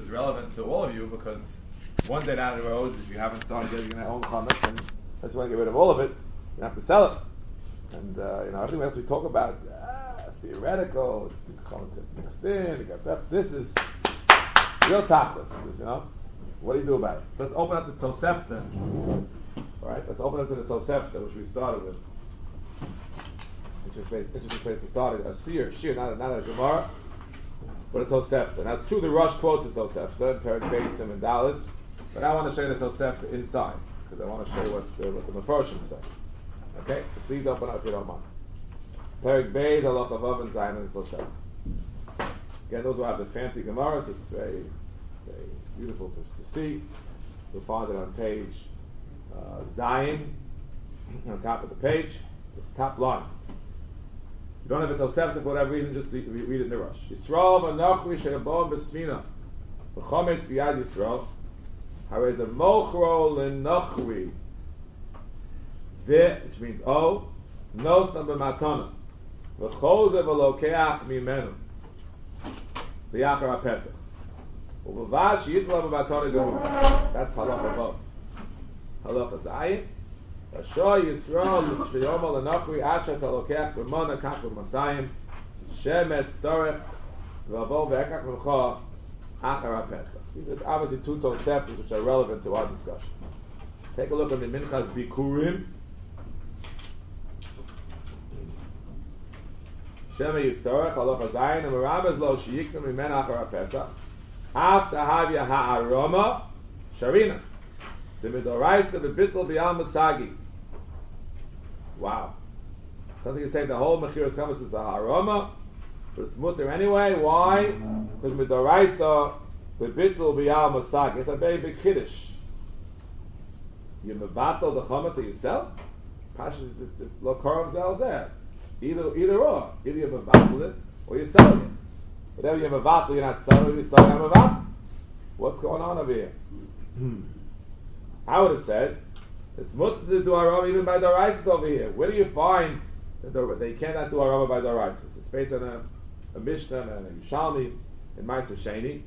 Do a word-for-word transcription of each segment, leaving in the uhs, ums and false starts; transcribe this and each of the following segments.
is relevant to all of you because one day down the road, if you haven't started getting your own chametz, and that's when you get rid of all of it, you have to sell it. And uh, you know everything else we talk about, ah, theoretical, it's mixed in. You got that. This is real tachlis. You know, what do you do about it? Let's open up the Tosefta. All right, let's open up to the Tosefta, which we started with. Interesting place, interesting place to start. A seer, sheer, not a, not a Gemara, but a Tosefta. Now it's true the Rush quotes a Tosefta, Perik Beisim and Dalit, but I want to show you the Tosefta inside because I want to show you what, uh, what the Mefarshim say. Okay, so please open up if you don't mind. Perik Beis, Halacha Vav and Zayin and Tosefta. Again, those who have the fancy Gemaras, it's very, very beautiful to, to see. You'll find it on page uh, Zayin, on top of the page. It's top line. If you don't have a Tosefta for whatever reason, just read, read it in the rush. Yisrael v'nochri she'abon b'smina v'chometz b'yad Yisrael harei ze mochro l'nochri v'e, which means oh, nosna b'matona v'choze v'lokeach mimenu v'yachar ha'pesach u'v'vad she'yitla b'matona gomor. That's halacha vav. Halacha zayin. Asher Yisrael sheyomar lenachri achat alokeach b'mona kach b'masayim shemet storech v'avo v'ekach v'cha achar ha'pesach. These are obviously two Toseftas which are relevant to our discussion. Take a look at the Minchas Bikurim. Shema Yitzorech halacha zayin and Merabez lo sheyiknu mimen achar ha'pesach af tahavya ha'aroma sharina the midoraisa b'bitl b'yal masagi. Wow. Something you say the whole Mechir Chametz is a haroma, but it's mutter anyway. Why? Because midoraisa b'bitl b'yal masagi. It's a very big kiddush. You mevatel the chametz that you sell. Pashas is lo korov zelzeh. Either either or. Either you mevatel it or you're selling it. Whatever you mevatel, you're not selling it. You're selling it mevatel. What's going on over here? I would have said it's mutter to do aroma even by Doraisis over here. Where do you find that they cannot do aroma by Doraisis? It's based on a, a Mishnah and a Yishalmi in Ma'aser Sheni.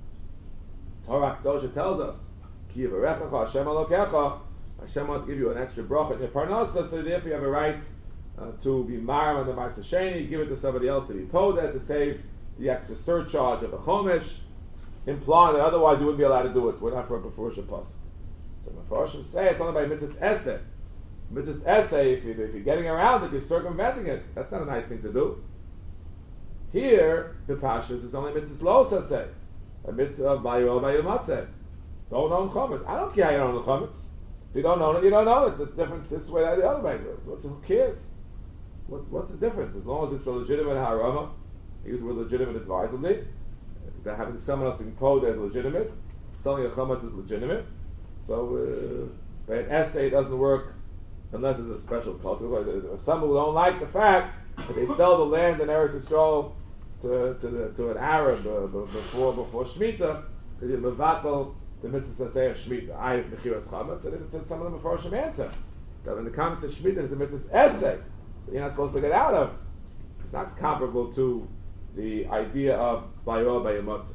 Torah Kedosha tells us, Ki yivarechacha Hashem alokecha, Hashem wants to give you an extra bracha in your parnasa, so therefore you have a right uh, to be maram on the Ma'aser Sheni, give it to somebody else to be poda to save the extra surcharge of a chomish, implying that otherwise you wouldn't be allowed to do it. We're not for a Befurshah Pasuk. So the Mepharshim say it's only by mitzvahs essay. Mitzvahs essay, if, you, if you're getting around it, you're circumventing it. That's not a nice thing to do. Here, the Pashas is only mitzvahs los essay. A mitzvah of bayol bayil matzeh. Don't own chametz. I don't care how you own the chametz. If you don't own it, you don't own it. It's different this way or the other way. What's, who cares? What's, what's the difference? As long as it's a legitimate harama, use the word legitimate advisedly. If having someone else being poed as legitimate, selling a chametz is legitimate. So, uh, by an essay, it doesn't work unless it's a special cause. Some who don't like the fact that they sell the land in Eretz Yisrael to to, the, to an Arab uh, before before Shemitah, because you mevatel the mitzvah say of Shemitah. I have mechiras chametz, and it's some of them before Shem answer. That when it comes to Shemitah, it's the mitzvah essay that you're not supposed to get out of. It's not comparable to the idea of bayol bayimotz.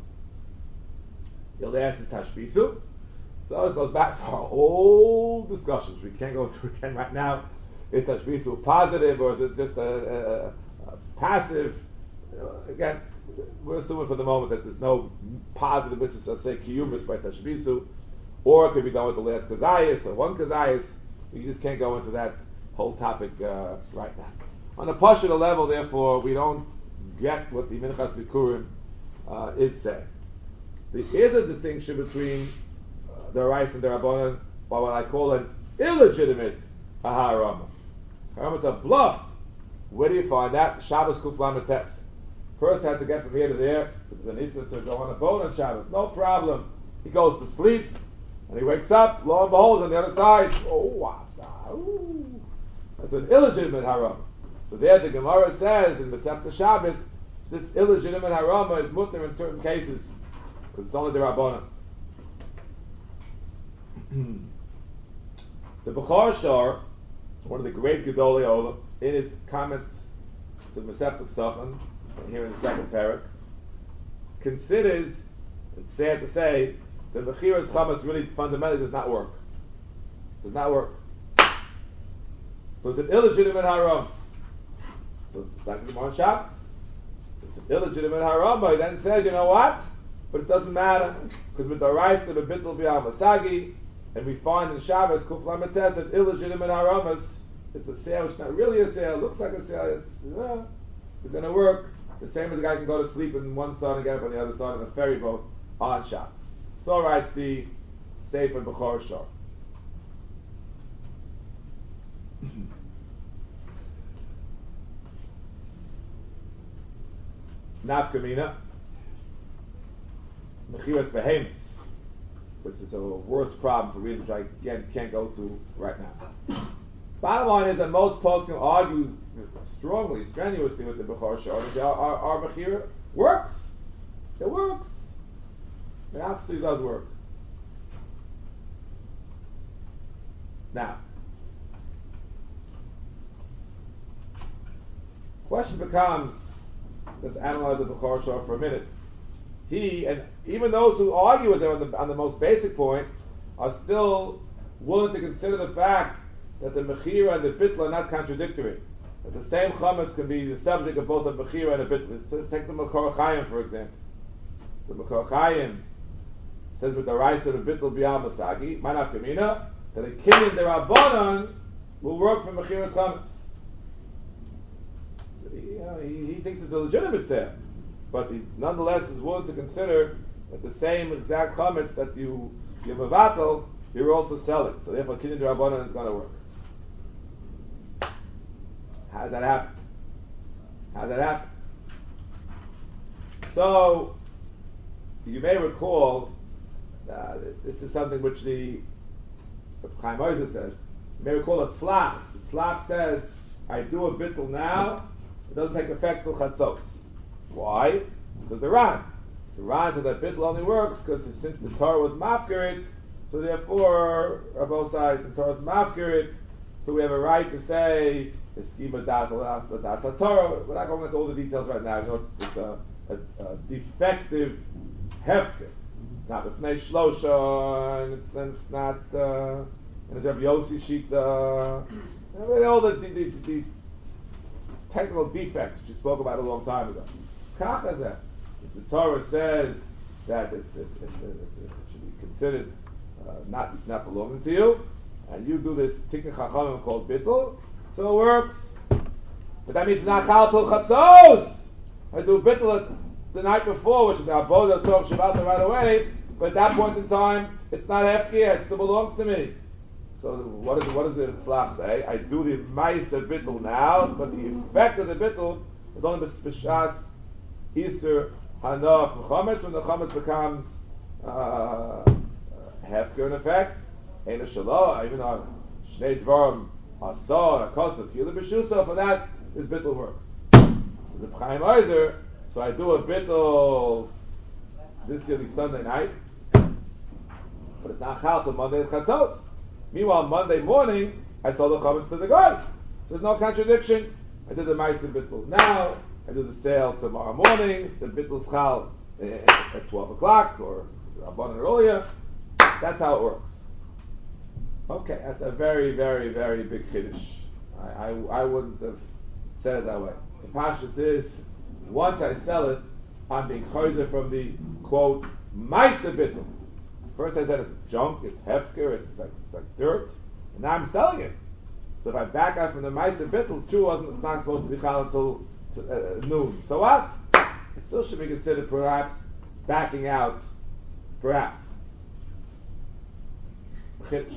You'll ask is tashbisu. So this goes back to our old discussions. We can't go through again right now. Is tashbisu positive or is it just a, a, a passive? You know, again, we're assuming for the moment that there's no positive mitzvah, say kiyumis by tashbisu, or it could be done with the last kazayis or one kazayis. You just can't go into that whole topic uh, right now. On a pashut level, therefore, we don't get what the Minchas Bikurim uh, is saying. There is a distinction between uh, the Rais and the Rabbanan by what I call an illegitimate Aharama. It's a bluff. Where do you find that? Shabbos Kuf Lametes. First has to get from here to there. There's an Issa to go on a boat on Shabbos. No problem. He goes to sleep and he wakes up. Lo and behold, on the other side. Oh, wow. Ooh. That's an illegitimate Harama. So there the Gemara says in Masechta Shabbos, this illegitimate Harama is mutter in certain cases because it's only the Rabbanan. The Bechor Shor, one of the great Gedolei Olam, in his comment to the Masechta Pesachim, here in the second parak, considers it's sad to say that the Mechiras Chametz really fundamentally does not work. Does not work. So it's an illegitimate haram. So it's like the Gemara on Shabbos. It's an illegitimate haram, but he then says, you know what? But it doesn't matter, because with the rice of a bittul b'al masagi, and we find in Shabbos, Kuf Lamed Tes, that illegitimate haramas, it's a sale, it's not really a sale, it looks like a sale, it's, uh, it's going to work. The same as a guy can go to sleep in one side and get up on the other side on a ferry boat on Shabbos. So writes the Sefer Bechor Shor. Nafkamina, Mechiras Behemoths, which is a worse problem for reasons which I again can't go to right now. Bottom line is that most poskim argue strongly, strenuously with the Bechor Shor that our, our, our Mechira works. It works. It absolutely does work. Now, question becomes, let's analyze the Bechor Shor for a minute. He, and even those who argue with him on the, on the most basic point, are still willing to consider the fact that the Mechira and the Bittul are not contradictory. That the same Chametz can be the subject of both a Mechira and a Bittul. So take the Makor Chayim, for example. The Makor Chayim says with the rice of the Bittul B'al Masagi, Manaf Gemina, that a Kinyan Derabanan will work for Mechiras Chametz. So, you know, he, he thinks it's a legitimate sale, but he nonetheless is willing to consider that the same exact Chametz that you you Mavatal, you're also selling. So therefore, Kinyan Derabanan is going to work. How does that happen? How does that happen? So, you may recall, uh, this is something which the Chaim Ozer says. You may recall that Tzlach. Tzlach says, I do a bittul now, it doesn't take effect till Chatzos. Why? Because the Ran. The Ran said that bittul only works because since the Torah was mafkirit, so therefore, on both sides, the Torah is mafkirit, so we have a right to say, the schema dat that's a Torah. We're not going into all the details right now. You know, it's, it's a, a, a defective hefker. It's not b'fnei shlosha, and it's, and it's not. Uh, and it's Rabbi Yossi Shita. I mean, all the, the, the, the technical defects which you spoke about a long time ago. Kach is that. If the Torah says that it's, it's, it's, it, it, it should be considered uh, not not belonging to you, and you do this tikkun chachamim called bittul. So it works. But that means it's not chal till chatzos. I do bittul the night before, which is the abodah tzor shabbat right away, but at that point in time, it's not hefker, it still belongs to me. So what, is, what does the Tzlach say? I do the ma'aser bittul now, but the effect of the bittul is only b'shas Easter hanoach v'chometz, when the chometz becomes uh, hefker in effect. Ein shalo, even though shnei dvarim asor, akosav, kila b'shusa, for that, this bittul works. So the Chaim Ozer, so I do a bittul this yearly Sunday night, but it's not chal till Monday chatzos. Meanwhile, Monday morning, I sold the chametz to the guy. There's no contradiction. I did the ma'aser bittul now, I do the sale tomorrow morning, the bittul chal at twelve o'clock, or abundant earlier. That's how it works. Okay, that's a very, very, very big chiddush. I, I, I wouldn't have said it that way. The pashtus is, once I sell it, I'm being choizer from the, quote, ma'aser bittul. First I said it's junk, it's hefker, it's like, it's like dirt, and now I'm selling it. So if I back out from the ma'aser bittul, true wasn't, it's not supposed to be chal until uh, noon. So what? It still should be considered perhaps backing out, perhaps. Chiddush.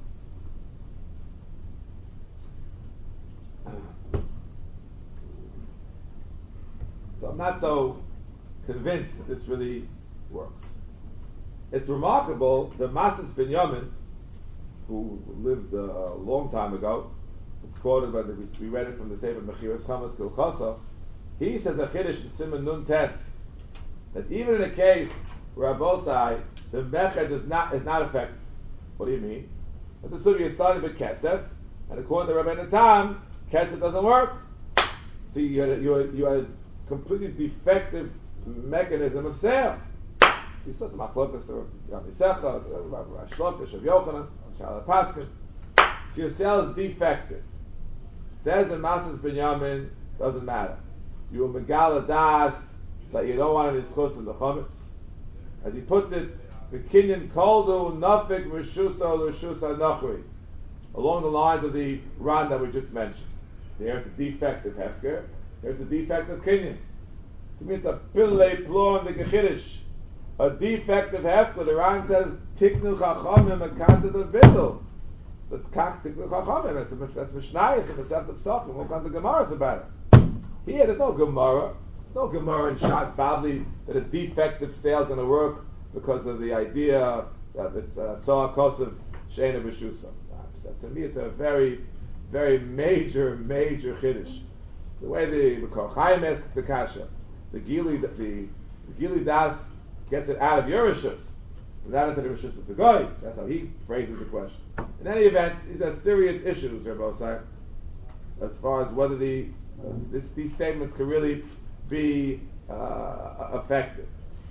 So I'm not so convinced that this really works. It's remarkable that Masas Ben Yamin, who lived uh, a long time ago, it's quoted by the, we read it from the Sefer Mechiras Chametz Kilchasa, he says a chiddush in Siman Nun Tes, that even in a case where Abosai, the Meched is not, is not effective. What do you mean? Let's assume you're selling a Kesef, and according to Rabbeinu Tam, Kesef doesn't work. See, you had, a, you, had, you had a completely defective mechanism of sale. You saw some machlokas to Rabbi Secha, Rabbi Shlokish, Rabbi Yochanan, Shalom Paskin. So your sale is defective. Says in Masas Binyamin, doesn't matter. You will megala das that you don't want any schus in the chametz. As he puts it, the kinyan koldu nafik mishusa l'shusa nachri, along the lines of the Ran that we just mentioned. Here it's a defective hefker. Here it's a defective kinyan. To me, it's a pillei plon the gechidish. A defective hefker. The Ran says tiknu chachamim akanta the videl. So it's kach tiknu chachamim. That's that's mishnayis and mesefta psachim. All kinds of gemaras about it. Here, there's no gemara. There's no gemara in Shas Bavli that a defective sale is going to work because of the idea that it's a saw kosev sheina b'shusa. So to me, it's a very, very major, major chiddush. The way the Kor Chaim asks the kasha, the Gili, the, the Gili Das gets it out of Yerushus, but not into the Rishus of the Goy. That's how he phrases the question. In any event, these are serious issues, Rabbi Osai, as far as whether the uh, this, these statements can really be uh, effective.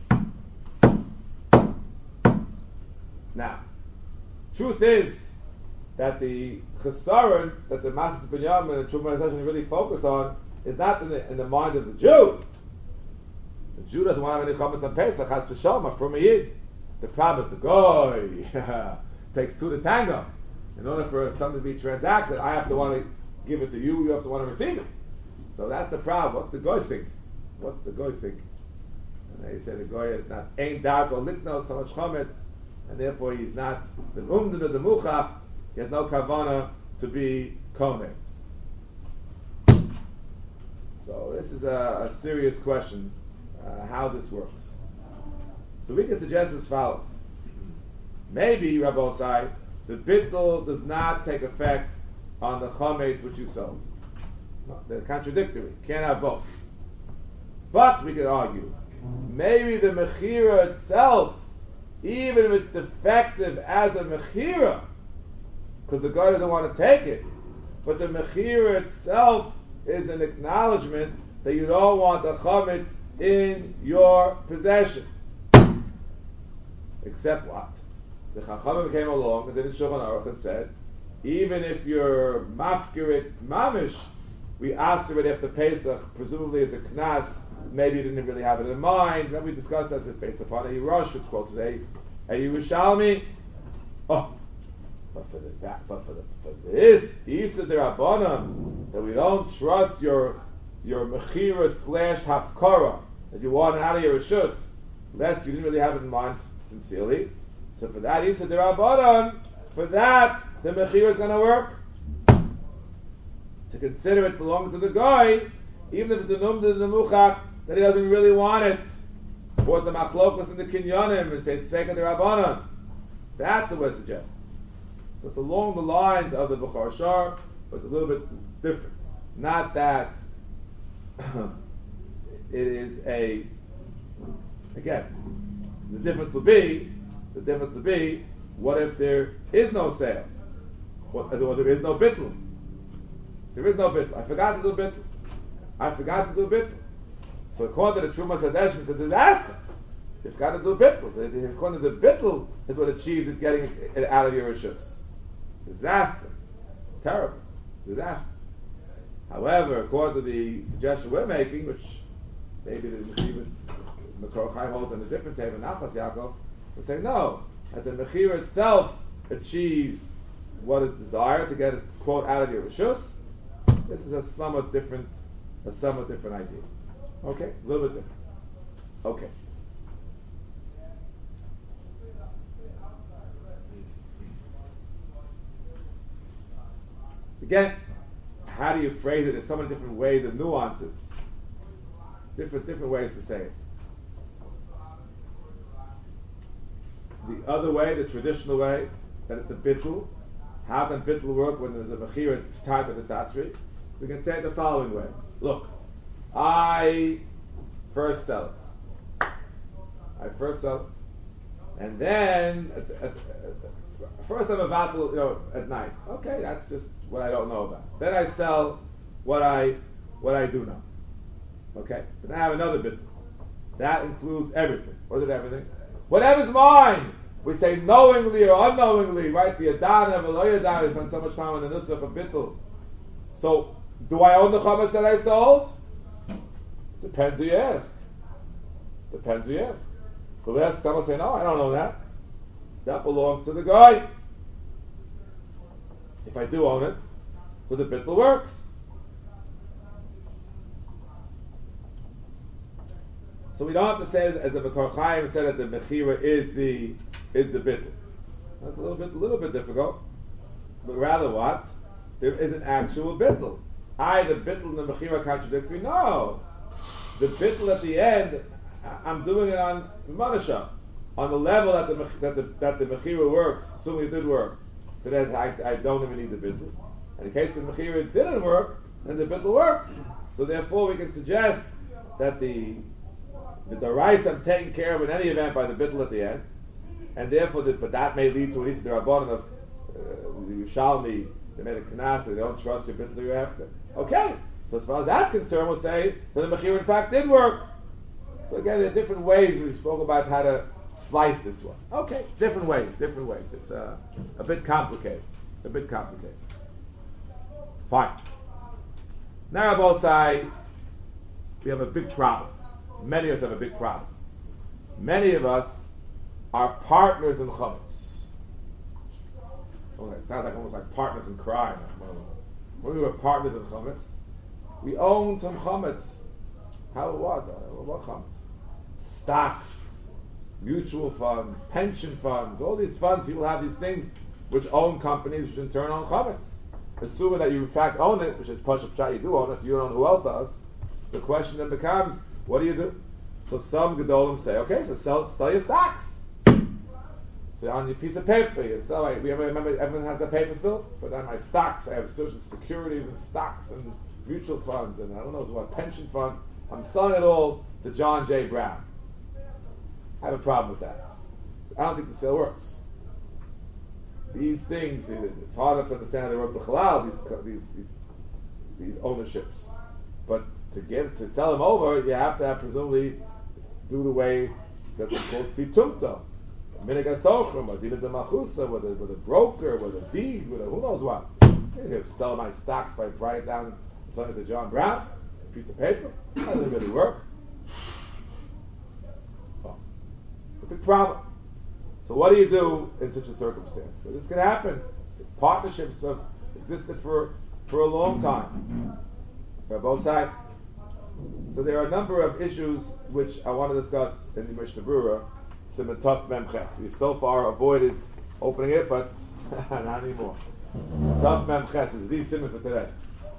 Now, truth is that the chesaron that the Masas Binyamin and Truma session really focus on is not in the, in the mind of the Jew. The Jew doesn't want to have any chametz on Pesach, has to show from a yid. The problem is the goy takes two to tango. In order for something to be transacted, I have to want to give it to you, you have to want to receive it. So that's the problem. What's the goy think? What's the goy think? And they say the goy is not ain't dark or litno so much chametz, and therefore he's not the umdin or the muchach. He has no kavana to be komet. So this is a, a serious question, uh, how this works. So we can suggest as follows. Maybe, Rabbi Osai, the bittul does not take effect on the chomet which you sold. No, they're contradictory. Can't have both. But we could argue, maybe the mechira itself, even if it's defective as a mechira, because the guy doesn't want to take it, but the mechira itself is an acknowledgement that you don't want the chametz in your possession. Except what? The Chachamim came along and did in Shulchan Aruch and said, even if you're mafkirit mamish, we asked already after Pesach, presumably as a knas, maybe you didn't really have it in mind. Then we discussed that as based upon a Yerush, which quote today, a Yerushalmi. Oh, but for the but for the for this Isa Derabanan, that we don't trust your your mechira slash hafkara, that you want it out of your rishus, lest you didn't really have it in mind sincerely. So for that Isa Derabanan, for that the mechira is going to work. To consider it belongs to the guy, even if it's the numda and the muchach that he doesn't really want it, or it's a machlokas in the kinyonim and say sfeika derabanan. That's what we're suggesting. So it's along the lines of the Bechor Shar, but it's a little bit different. Not that it is a, again, the difference will be, the difference will be, what if there is no sale? What, or there is no bittul? There is no bittul. I forgot to do bittul. I forgot to do bittul. So according to the Truma Sadesh, it's a disaster. You've got to do bittul. According to the bittul, is what achieves it getting it out of your rishus. Disaster. Terrible. Disaster. However, according to the suggestion we're making, which maybe the Mechivas Makor Chaim holds on a different table, Nachas Yaakov, we say no, that the Mechira itself achieves what is desired to get its quote out of your rishus. This is a somewhat different, a somewhat different idea. Okay, a little bit different. Okay. Again, how do you phrase it? There's so many different ways and nuances. Different, different ways to say it. The other way, the traditional way, that it's a bittul. How can bittul work when there's a mechira tied to the sasri? We can say it the following way. Look, I first sell it. I first sell it. And then, at, at, at, first I'm about to, you know, at night. Okay, that's just what I don't know about. Then I sell what I what I do know. Okay? But then I have another bit. That includes everything. What is it, everything? Whatever's mine, we say knowingly or unknowingly, right? The Adana, the Lo Yadana, spend so much time on the Nusach of Bittul. So, do I own the chametz that I sold? Depends who you ask. Depends who you ask. The last someone say, no, I don't own that. That belongs to the guy. If I do own it, so the bittul works. So we don't have to say as the Makor Chaim said that the mechira is the is the bittul. That's a little bit a little bit difficult. But rather what? There is an actual bittul. I the bittul and the mechira contradictory? No. The bittul at the end, I'm doing it on Manasha. On the level that the that the that the mechira works, assuming it did work. So that I, I don't even need the bittul. And in case the mechira didn't work, then the bittul works. So therefore we can suggest that the the darais I'm taken care of in any event by the bittul at the end, and therefore, the, but that may lead to at least the rabbanon of uh, the Yerushalmi, they made a knas, they don't trust your bittul you have to. Okay, so as far as that's concerned, we'll say that the mechira in fact did work. So again, there are different ways we spoke about how to slice this one. Okay, different ways, different ways. It's uh, a bit complicated, a bit complicated. Fine. Now, on both sides, we have a big problem. Many of us have a big problem. Many of us are partners in chametz. Okay, it sounds like almost like partners in crime. When we were partners in chametz, we own some chametz. How what? What chametz? Stocks, mutual funds, pension funds, all these funds. People have these things which own companies, which in turn own chametz. Assuming that you in fact own it, which is Pashup Shah, you do own it. If you don't own, who else does? The question then becomes, what do you do? So some Gedolim say, okay, so sell sell your stocks. So on your piece of paper, you sell. Like, we ever remember everyone has that paper still? But on my stocks, I have social securities and stocks and mutual funds and I don't know what pension funds. I'm selling it all to John J. Brown. I have a problem with that. I don't think the sale works. These things, it's hard enough to understand how they work with halal, these, these these these ownerships. But to give to sell them over, you have to have presumably do the way that's called situmta, minig asochrim, or dinah demachusa, with a with a broker, with a deed, with a who knows what. You can sell my stocks by write it down something to John Brown, a piece of paper. That doesn't really work. Oh, it's a big problem. So what do you do in such a circumstance? So this can happen. Partnerships have existed for, for a long time. For both sides. So there are a number of issues which I want to discuss in the Mishnah Berurah, Siman Tov Mem Ches. We've so far avoided opening it, but not anymore. Tov Mem Ches is the Siman for today.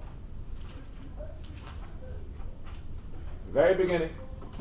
The very beginning.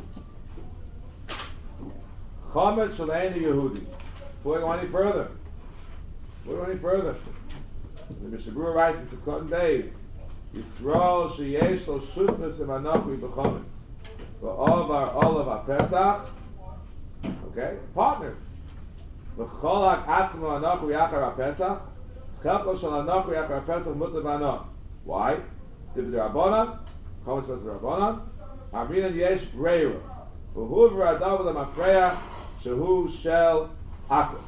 Chametz Shalein Yehudi. Before we go any further, before we go any further, the Mishnah Berurah writes in Sukkot days, Yisrael sheyesh lo shutnus imanochui b'chametz, v'ovar olav ha'pesach. Okay, partners. V'cholak atzmo anochui achar ha'pesach, chelko shel anochui achar ha'pesach mutar b'anoch. Why? Dibid Rabbanan, chametz was Rabbanan. Amrinan yesh breira. V'hu v'radav l'mafreya shehu shel Akum.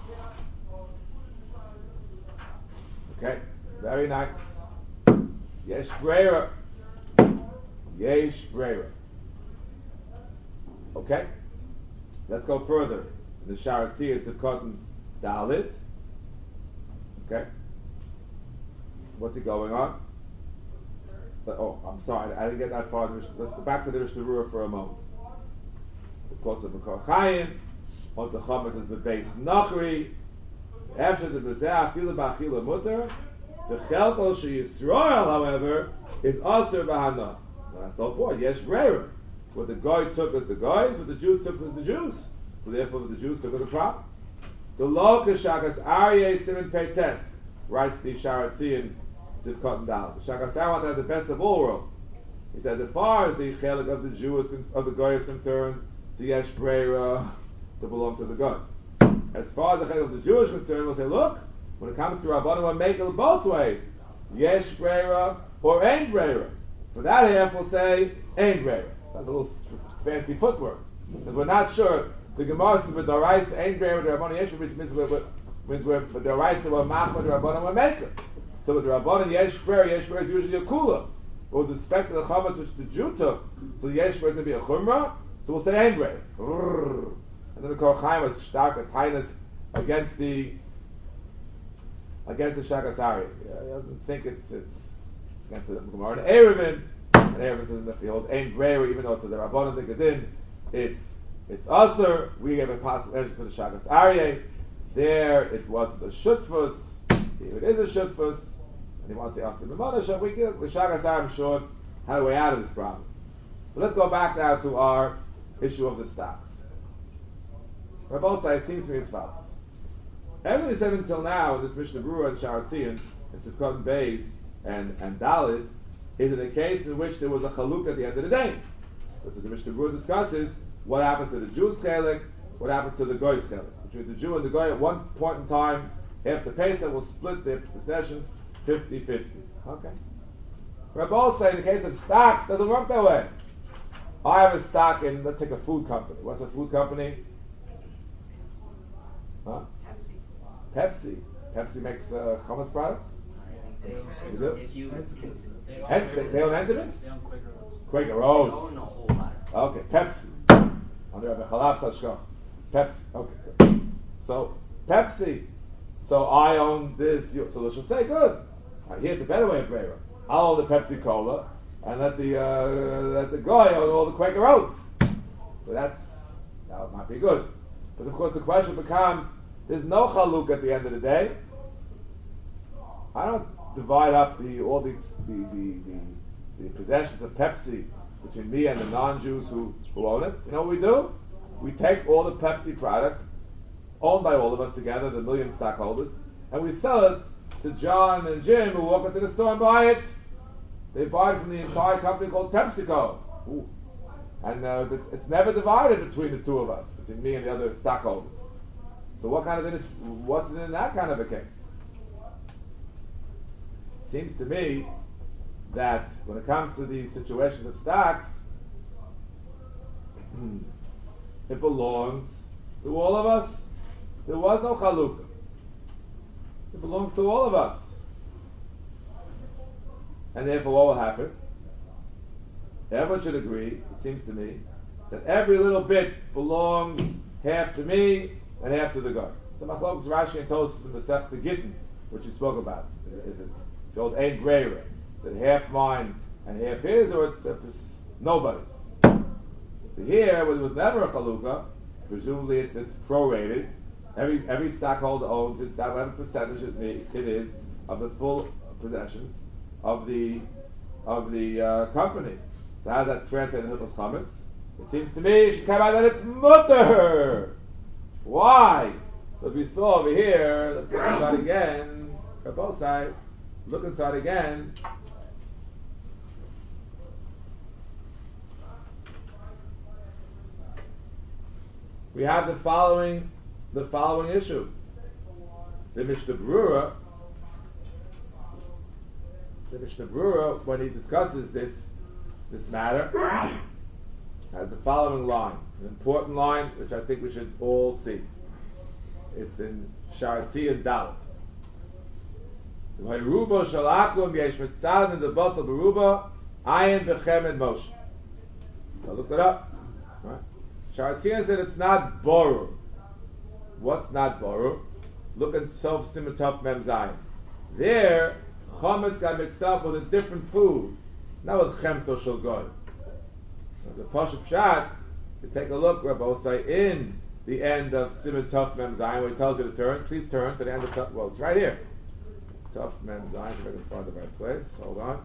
Okay, very nice. Yesh breira. Yesh breira. Okay, let's go further. In the Sharatzi, it's a cotton dalit. Okay, what's it going on? But, oh, I'm sorry, I didn't get that far. Let's go back to the Mishnah Berurah for a moment. The quotes of Makor Chaim. On the chametz is the base nachri. After the bezeh afilu b'achila mutter. The chelko she Yisrael, however, is aser b'hana. I thought, boy, yesh breira. What the guy took as the guys, what the Jew took as the Jews. So therefore, what the Jews took as the problem. The lo kashakas aryeh simin peites writes the Sharatzi in Sivkot and Dal. The shakas aryeh want to have the best of all worlds. He says, as far as the chelik of the Jew is of the guy is concerned, so yesh breira to belong to the God. As far as the head of the Jewish concern, we'll say, look, when it comes to Rabbanim, we'll make it both ways. Yesh breira or ein breira. For that half, we'll say ein breira. That's a little fancy footwork. Because we're not sure the Gemara says with the rice ain't bear with the Rabbanan Yesh, which means with means with the rice that were mach with the Rabbanan were maker. So with the Rabbanan Yesh bear, Yesh bear is usually a kula. But with respect to the chametz which the Jew took, so the Yesh bear is going to be a chumrah. So we'll say ain't bear. And then the Kol Chaim was stark a tightness against the against the Shakasari. Yeah, he doesn't think it's it's it's against the Gemara and Erevin. And Erevin says that the old ain't bear, even though it's a Rabbanan the Gedin, it's It's Aser. We gave a possible answer to the Shagas Aryeh. There, it wasn't a Shutfus. Here it is a Shutfus. And he wants to ask the Mamonasha. We give the Shagas Aryeh, I'm sure, had a way out of this problem. But let's go back now to our issue of the stocks. On both sides, it seems to me as follows. Everything we said until now in this Mishnah Berurah and Sha'ar Tzion and Sivkot and Beis and, and Dalit is in a case in which there was a chaluk at the end of the day. So, so the Mishnah Berurah discusses what happens to the Jew's chelik, what happens to the Goy's chelik. Which means the Jew and the Goy at one point in time, after Pesach, will split their possessions fifty-fifty. Okay. Rabbi say in the case of stocks, doesn't work that way. I have a stock in, let's take a food company. What's a food company? Huh? Pepsi. Pepsi. Pepsi makes uh, hummus products? They, You do? if you consider, they own, Ent- they, they own Entenmann's? They own Quaker Oats. Quaker they Oats. own a whole lot of Okay, Pepsi. Under Rabbi Chalab Sashkoch. Pepsi. Okay, good. So, Pepsi. So I own this. You- So they should say, good. Now, here's the better way of Brera. I'll own the Pepsi Cola and let the uh, let the guy own all the Quaker Oats. So that's that might be good. But of course, the question becomes: there's no chaluk at the end of the day. I don't divide up the all the the, the, the, the possessions of Pepsi between me and the non-Jews who, who own it. You know what we do? We take all the Pepsi products owned by all of us together, the million stockholders, and we sell it to John and Jim who walk into the store and buy it. They buy it from the entire company called PepsiCo. Ooh. And uh, it's, it's never divided between the two of us, between me and the other stockholders. So what kind of what's in that kind of a case? It seems to me that when it comes to the situation of stocks, it belongs to all of us. There was no chalukah. It belongs to all of us. And therefore what will happen? Everyone should agree, it seems to me, that every little bit belongs half to me and half to the guy. So Machlokes Rashi and Tosfos in the Masechta Gittin, which you spoke about, is, is it the old Ein Breira? Is it half mine and half his, or it's, it's nobody's? So here, where there was never a chalukah, presumably it's it's prorated. Every every stockholder owns his whatever percentage it, it is of the full possessions of the of the uh, company. So how does that translate in Hilchos Chametz? It seems to me it should come out that it's mutter. Why? Because we saw over here. Let's get inside again. On both sides. Look inside again. We have the following the following issue. The Mishnah Berurah, the Mishnah Berurah, when he discusses this this matter, has the following line, an important line which I think we should all see. It's in Sha'ar Tzion Dalet. V'ayruba shalakum yesh mitzad in the bottle beruba ayin bechemed Moshe. So look it up. Right? Sha'ar Tzion said it's not borur. What's not borur? Look at Sof Simatov Mem Zayin. There, chametz got mixed up with a different food, not with chemto shel goy. The Pashup Pshat, you take a look, Rabbi say in the end of Siman Tov Mem Zayin, where he tells you to turn. Please turn to the end of Tov. Well, it's right here. Tov Mem Zayin. If I can find the right place. Hold on.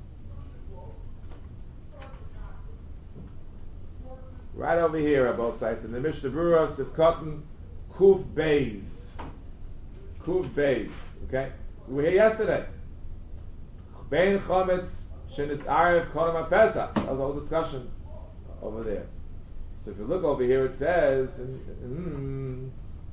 Right over here, Rabbi say it's in the Mishnah Berurah Sivkotten Kuf Beis. Kuf Beis. Okay, we were here yesterday. Bein Chometz Shenis Arev Kodem HaPesach. That was the whole discussion over there. So if you look over here, it says, mm,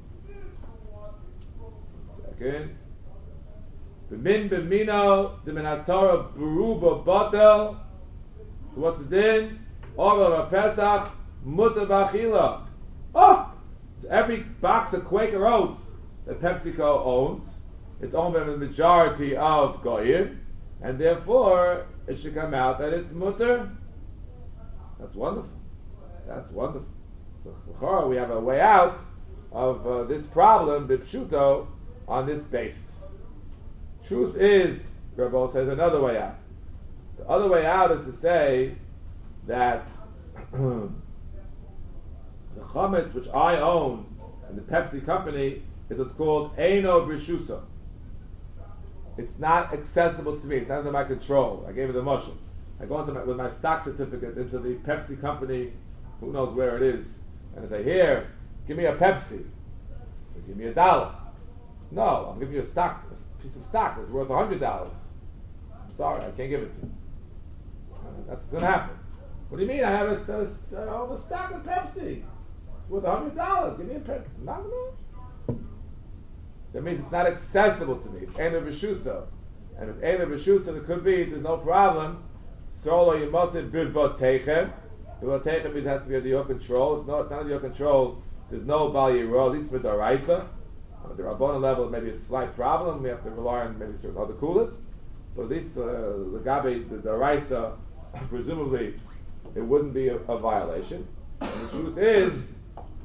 second, B'min b'mino d'minatora beruba batel. So what's the din? Orel HaPesach mutar b'achila. Oh, so every box of Quaker Oats that PepsiCo owns, it's owned by the majority of Goyim, and therefore it should come out that it's mutter. That's wonderful. That's wonderful. So we have a way out of uh, this problem, bipshuto, on this basis. Truth is, Rabbi says another way out. The other way out is to say that the chametz which I own in the Pepsi company is what's called Eino B'Shusa. It's not accessible to me. It's not under my control. I gave it a mushal. I go into my, with my stock certificate into the Pepsi company, who knows where it is, and I say, here, give me a Pepsi. They give me a dollar. No, I'm giving you a stock, a piece of stock that's worth a hundred dollars. I'm sorry, I can't give it to you. Uh, that's going to happen. What do you mean? I have a, a, a, a stock of Pepsi. It's worth a hundred dollars. Give me a Pepsi. Not enough. That means it's not accessible to me. It's Eina B'Shusa. And if it's Eina B'Shusa, it could be, there's no problem. Solo Yemotiv B'Vot Teichem. B'Vot Teichem means it has to be under your control. It's not, it's not under your control. There's no Bal Yiro, at least with Daraisa. On the Rabbana level, maybe a slight problem. We have to rely on maybe certain other coolers. But at least uh, the Gabi, the Daraisa, presumably, it wouldn't be a, a violation. And the truth is,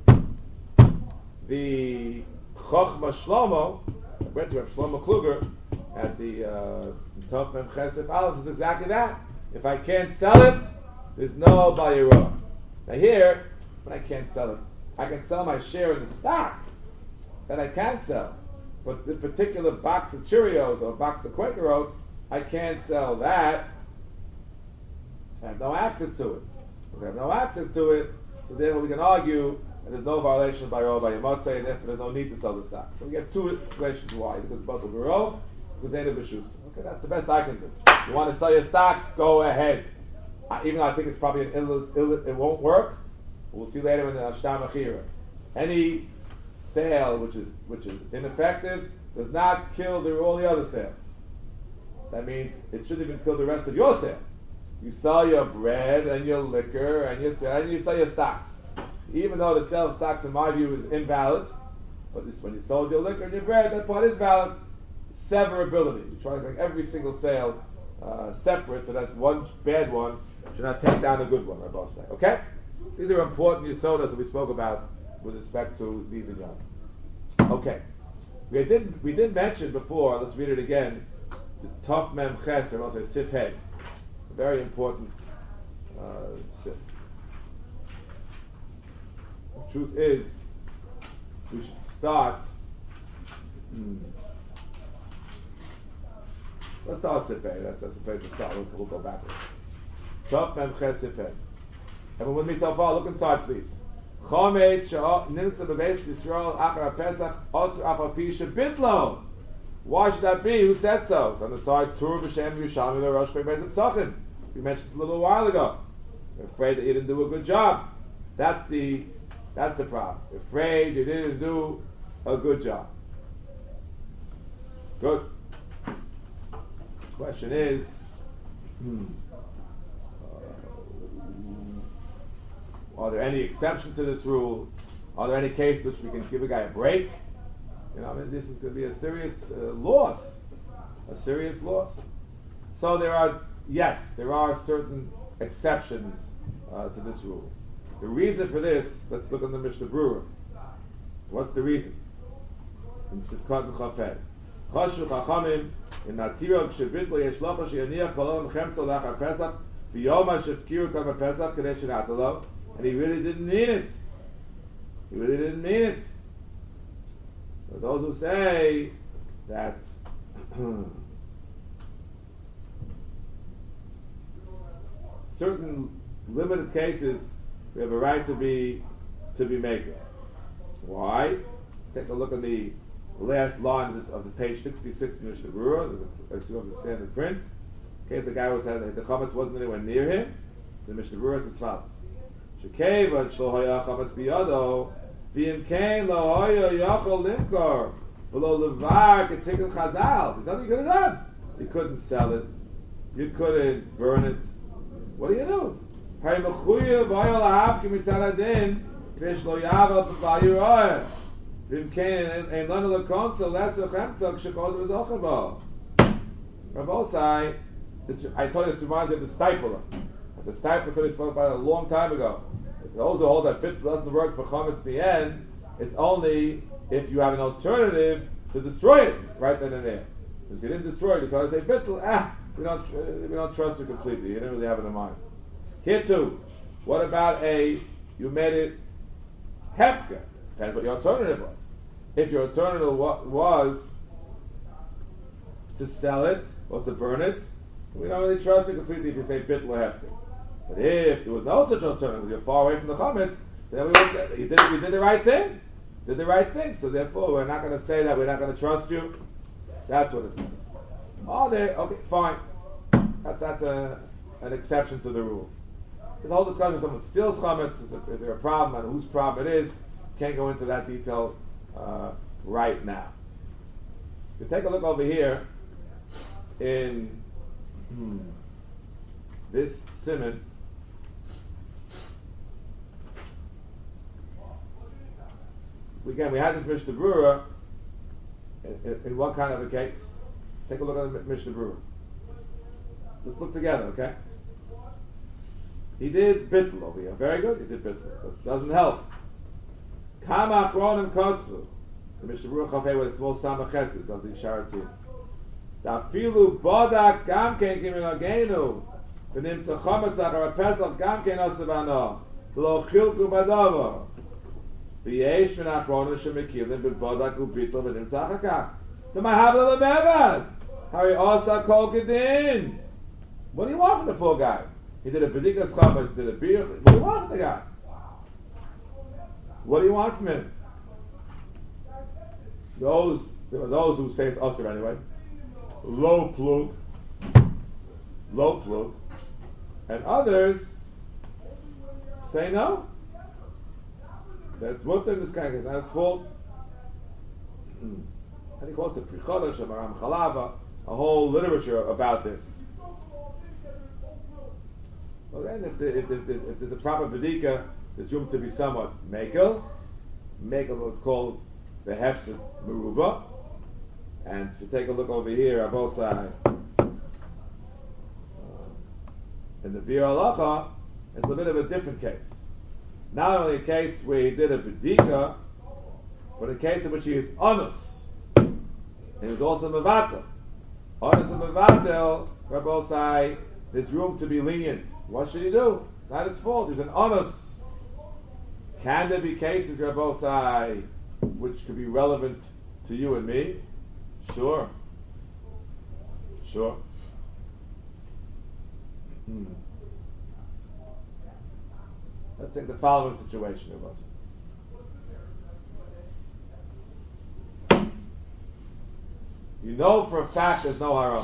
the Chochma Shlomo, I went to Reb Shlomo Kluger at the Tov Mem Chesef Aleph, is exactly that. If I can't sell it, there's no Bayirah. Now here, when I can't sell it, I can sell my share in the stock that I can't sell. But the particular box of Cheerios or box of Quaker Oats, I can't sell that. I have no access to it. If I have no access to it, so therefore we can argue and there's no violation by Rov by Yemotze, and therefore there's no need to sell the stock. So we have two explanations why. Because both of Rov, because Eina B'Shusa. Okay, that's the best I can do. You want to sell your stocks? Go ahead. I, even though I think it's probably an illness, Ill, it won't work. We'll see later in the Ashtam Achira. Any sale which is which is ineffective does not kill the, all the other sales. That means it shouldn't even kill the rest of your sale. You sell your bread and your liquor and you sell and you sell your stocks. Even though the sale of stocks, in my view, is invalid, but this when you sold your liquor and your bread, that part is valid. Severability. You try to make every single sale uh, separate, so that one bad one should not take down a good one. I both say. Okay, these are important yisodas that we spoke about with respect to these and young. Okay, we did we did mention before. Let's read it again. Tov Mem Ches, or I'll say Sif Hey. Very important uh, Sif. The truth is, we should start. Hmm. Let's start Sifei. That's, that's the place to start. We'll, we'll go backwards. Tov Mem Ches Sifei. Everyone with me so far, look inside, please. Chometz nimtza bebeis Yisrael achar Pesach osur afal pi shebitlo. Why should that be? Who said so? It's on the side. Tur b'shem Yerushalmi v'rosh beis Psachim. We mentioned this a little while ago. We're afraid that you didn't do a good job. That's the that's the problem. We're afraid you didn't do a good job. Good. Question is, hmm, uh, are there any exceptions to this rule? Are there any cases which we can give a guy a break? You know, I mean, this is going to be a serious uh, loss, a serious loss. So there are, yes, there are certain exceptions uh, to this rule. The reason for this, let's look at the Mishnah Berurah. What's the reason? In Sivkot and Chafed. Choshu Chachamim in Natirot Shevitlo Yeshlocha Sheyaniach Kolom Chemtzo Lachar Pesach B'Yoma Shevkiru Kama Pesach Kadei Shenatalo, and he really didn't mean it. He really didn't mean it. For those who say that certain limited cases we have a right to be to be making. Why? Let's take a look at the last line of this of the page sixty-six in Mishnah Berurah, as you understand the print. In case the guy was said that the chametz wasn't anywhere near him, the Mishnah Berurah says as follows: Shekeva shlo haya chametz biyado, v'imkein lo haya yachol limkor, v'lo levar k'tikkun chazal. There's nothing you could have done. You couldn't sell it. You couldn't burn it. What do you do? Hay mechuyev haya lahav ki mitzad adin Krish lo yavel t'val yiroeh. V'im kein ein lanu l'konso lesser chemtzah k'shekoz v'zochavo. Rabosai, this, I told you this reminds me of the stipler. The stipler that we spoke about a long time ago. Those who hold that bit doesn't work for chametz b'en, it's only if you have an alternative to destroy it right then and there. Since you didn't destroy it, you started to say bittul, ah, we don't, uh, we don't trust you completely. You didn't really have it in mind. Here too, what about a, you made it hefker? Depends what your alternative was. If your alternative wa- was to sell it or to burn it, we don't really trust you completely if you say bittul or hefker. But if there was no such alternative, you're far away from the chametz, then we would, you did, you did the right thing. Did the right thing. So therefore, we're not going to say that we're not going to trust you. That's what it says. Oh, there. Okay, fine. That, that's a, an exception to the rule. This whole discussion of someone steals chametz, is, is there a problem and whose problem it is? Can't go into that detail uh, right now. If you take a look over here in hmm, this siman. Again, we had this Mishnah Brura in, in, in what kind of a case? Take a look at the Mishnah Brura. Let's look together, okay? He did bittul over here. Very good, he did bittul. But it doesn't help. Kama achronim kosu. The Mishnah Brura chafei with a small samach chesed of the Sharatzim. Dafilu bodak gam ken kimin agenu. V'nimtza chometz achar pesach gam ken osavano. V'lo chilku badavar. V'yesh min achronim shemekilin b'bodak u'bittul v'nimtza achakach. The mahabla lebevad. Hari osa kol kedin. What do you want from the poor guy? He did a bedikas chametz, did a beer. What do you want from the guy? What do you want from him? Those, there are those who say it's usher anyway. Low plug, low plug, and others say no. That's what in this kind of case, and it's fault. And he calls it prichodesh, amaram chalava, a whole literature about this. Well then, if, the, if, the, if, if there's a proper bedika, there's room to be somewhat mekel. Mekel, what's called the hefset meruba. And if you take a look over here, Abosai, uh, in the Bir Halacha, it's a bit of a different case. Not only a case where he did a bedika, but a case in which he is honest. And he was also mevatel. Honest and mevatel, Abosai, there's room to be lenient. What should he do? It's not his fault. He's an honest. Can there be cases, Abosai, which could be relevant to you and me? Sure. Sure. Hmm. Let's take the following situation of us. You know for a fact there's no haram.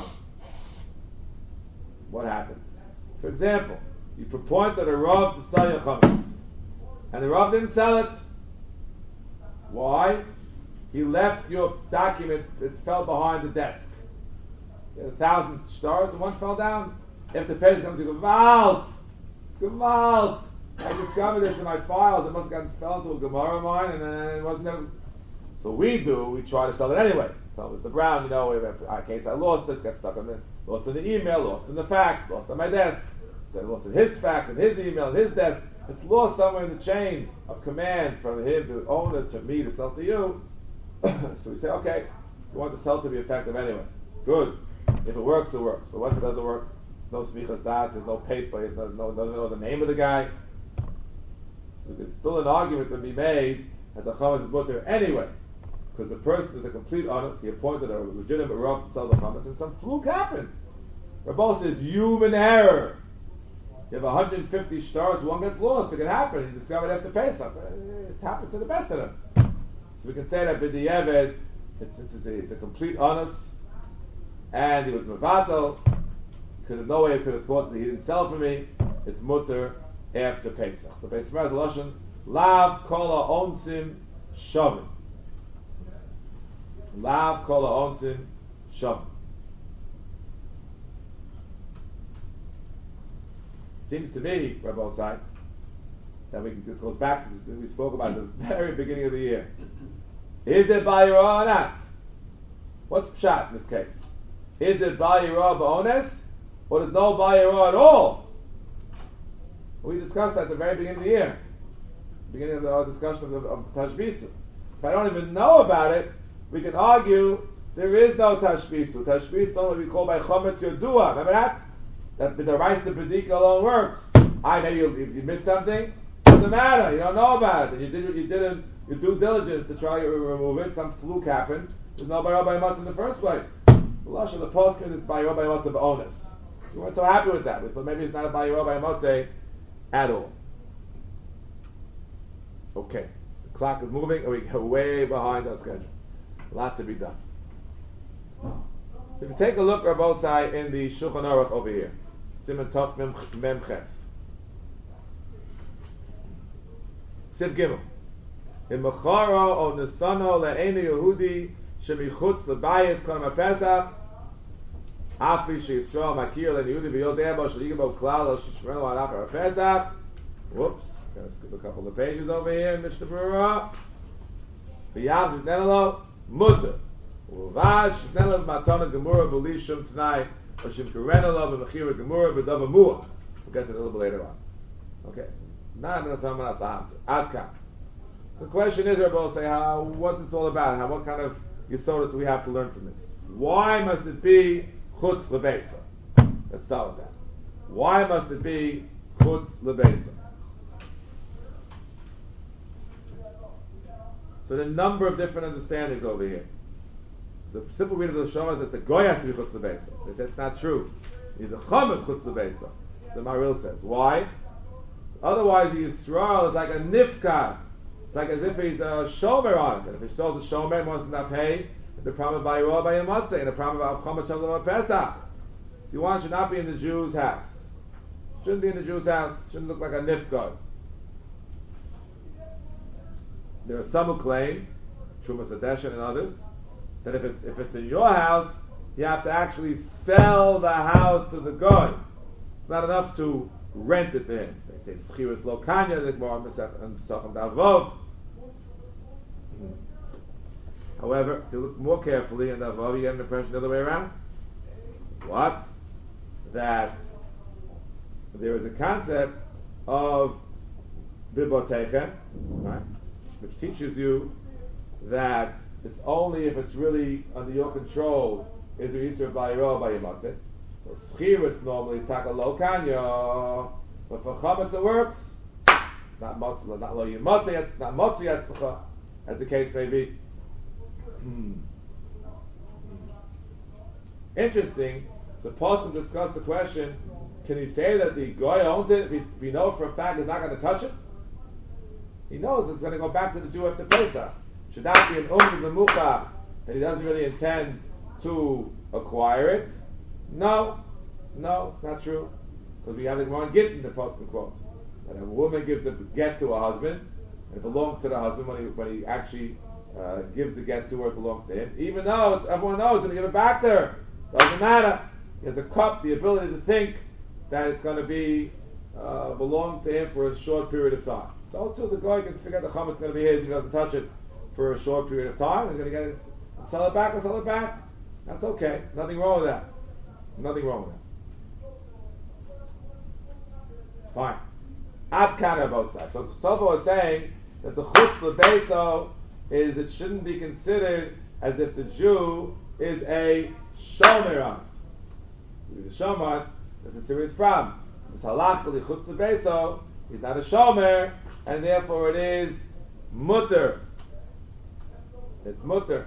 What happens? For example, you purported a Rav to sell your chametz, and the Rav didn't sell it. Why? He left your document, it fell behind the desk. You had a thousand stars and one fell down. If the page comes, you go, Gevalt! Gevalt! I discovered this in my files, it must have gotten fell into a Gemara of mine, and then it wasn't ever. So we do, we try to sell it anyway. Tell Mister Brown, you know, in our case I lost it, got stuck on the, lost in the email, lost in the fax, lost on my desk, then lost in his fax, and his email, and his desk. It's lost somewhere in the chain of command from him, the owner, to me, to sell to you. So we say, okay, we want the sell to be effective anyway. Good. If it works, it works. But what if it doesn't work? No smichas das, there's no paper, there's no, no, doesn't know the name of the guy. So there's still an argument to be made that the chametz is mutter anyway. Because the person is a complete honest, he appointed a legitimate Rav to sell the chametz, and some fluke happened. Rabbi says, human error. You have one hundred fifty stars, one gets lost, it can happen. You discover it after Pesach. It happens to the best of them. So we can say that b'di'evet, it's, it's, it's, a, it's a complete honest, and he was mevatel. Could have no way could have thought that he didn't sell for me. It's mutter after Pesach. The Beis Yisrael is lashon lav kol ha'onsim shavim. Lav kol ha'onsim shavim. Seems to me, Rabbi Osai, Then we can, this goes back to we spoke about at the very beginning of the year. Is it Bayirah or not? What's pshat in this case? Is it Bayirah ba'ones, or there's no Bayirah at all? We discussed that at the very beginning of the year, beginning of the uh, discussion of, of Tashbisu. If I don't even know about it, we can argue there is no Tashbisu. Tashbisu only be called by Chometz Yodua. Remember that? That the rice the B'dika alone works. I maybe you, you missed something. Doesn't matter. You don't know about it. And you did you didn't your due diligence to try to remove it. Some fluke happened. There's no Bayirah Bayimotz in the first place. The Lush of the Poskin is Bayirah Bayimotz of onus. We weren't so happy with that. We thought maybe it's not a Bayirah Bayimotz at all. Okay. The clock is moving and we go way behind our schedule. A lot to be done. So if you take a look, Rabbosai, in the Shulchan Aruch over here, Siman Tov Mem, Mem Ches. Siv Gimel. In Mecharo o Nisano le'eni Yehudi shemichutz lebayis kon HaPesach afi sheYisrael makir le'eni Yehudi v'yodeh bo sh'ligabo klal sh'shmenu alach HaPesach. Whoops, gotta skip a couple of pages over here in Mishnah Berurah. V'yav z'nenelo mutter u'vad sh'nenelo matana gemura v'li shum t'nai or shim karenelo v'mechira gemura v'dava mu'ah. We'll get to it a little bit later on. Okay. Now I'm going to tell you the answer. Adkan. The question is, Rabbi, say, how? What's this all about? How? What kind of yesodus do we have to learn from this? Why must it be chutz lebeisa? Let's start with that. Why must it be chutz lebeisa? So there are a number of different understandings over here. The simple reading of the Shema is that the goy has to be chutz lebeisa. They say it's not true. The chometz chutz lebeisa. The Maril says. Why? Otherwise, the Yisrael is like a nifka. It's like as if he's a shomer on it. And if he shows a shomer and wants to not pay, the problem of Bayirah Bayimatzeh and the problem of Chometz Shalom Pesach. So one should not be in the Jew's house. Shouldn't be in the Jew's house. Shouldn't look like a nifka. There are some who claim, Trumas Adeshan and others, that if it's, if it's in your house, you have to actually sell the house to the goy. It's not enough to rent it to him. They say Schiris Lo Kanya, the Gemara and Pesachim Davov. However, if you look more carefully in Davov, you get an impression the other way around. What? That there is a concept of Bibotechem, right, which teaches you that it's only if it's really under your control is there Yisra Bayiro Bayimatzeh. So Schiris normally is Taka Lo Kanya, but for Chometz it works. It's not Motzi, not Lo Yimatzeh, it's not Motzi Yatzcha, as the case may be. Hmm. Interesting, the Pasuk discussed the question, can he say that the Goy owns it if we, if we know for a fact he's not going to touch it? He knows it's going to go back to the Jew after Pesach. Should that be an Umd the Mucha that he doesn't really intend to acquire it? No, no, it's not true. Because we have the Gemara Gittin, the Pasuk quote, that a woman gives a get to a husband, and it belongs to the husband when he, when he actually uh, gives the get to her, it belongs to him. Even though it's, everyone knows he's going to give it back to her. Doesn't matter. He has a cup, the ability to think that it's going to be uh, belong to him for a short period of time. So too, the guy can figure out the chametz is going to be his if he doesn't touch it for a short period of time. He's going to get it, sell it back and sell it back. That's okay. Nothing wrong with that. Nothing wrong with that. Fine. Ad kana both sides. So Sofa is saying that the chutz lebeso is it shouldn't be considered as if the Jew is a shomer on it. He's a shomer. That's a serious problem. It's halachically chutz lebeso. He's not a shomer, and therefore it is mutter. It's mutter.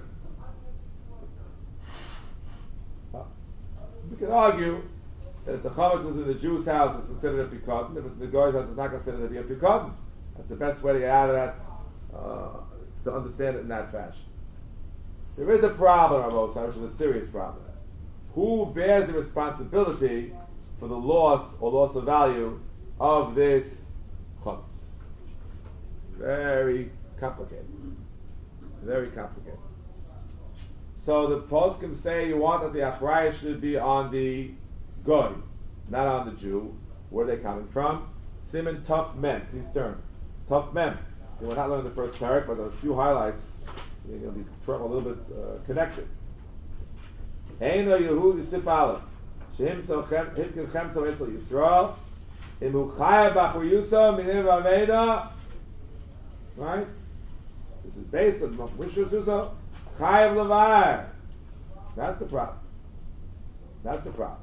We can argue that if the chametz is in the Jew's house, it's considered a pikadon. If it's in the guy's house, it's not considered to be a pikadon. That's the best way to get out of that, uh, to understand it in that fashion. There is a problem, Rabbi, which is a serious problem. Who bears the responsibility for the loss or loss of value of this chametz? Very complicated. Very complicated. So the poskim say you want that the achraya should be on the goy, not on the Jew. Where are they coming from? Siman Tuf Men. Please turn. Tough mem. We're not learning the first parak, but a few highlights. You know, these are a little bit uh, connected. Eino Yehudi Sif Aleph. Shehim Sochem Himkin Chemtzel Etzel Yisrael. Imu Chaya Bachur Yusa Minim Vaveda. Right? This is based on Mishra Susa. Chayav Levar. That's the problem. That's the problem.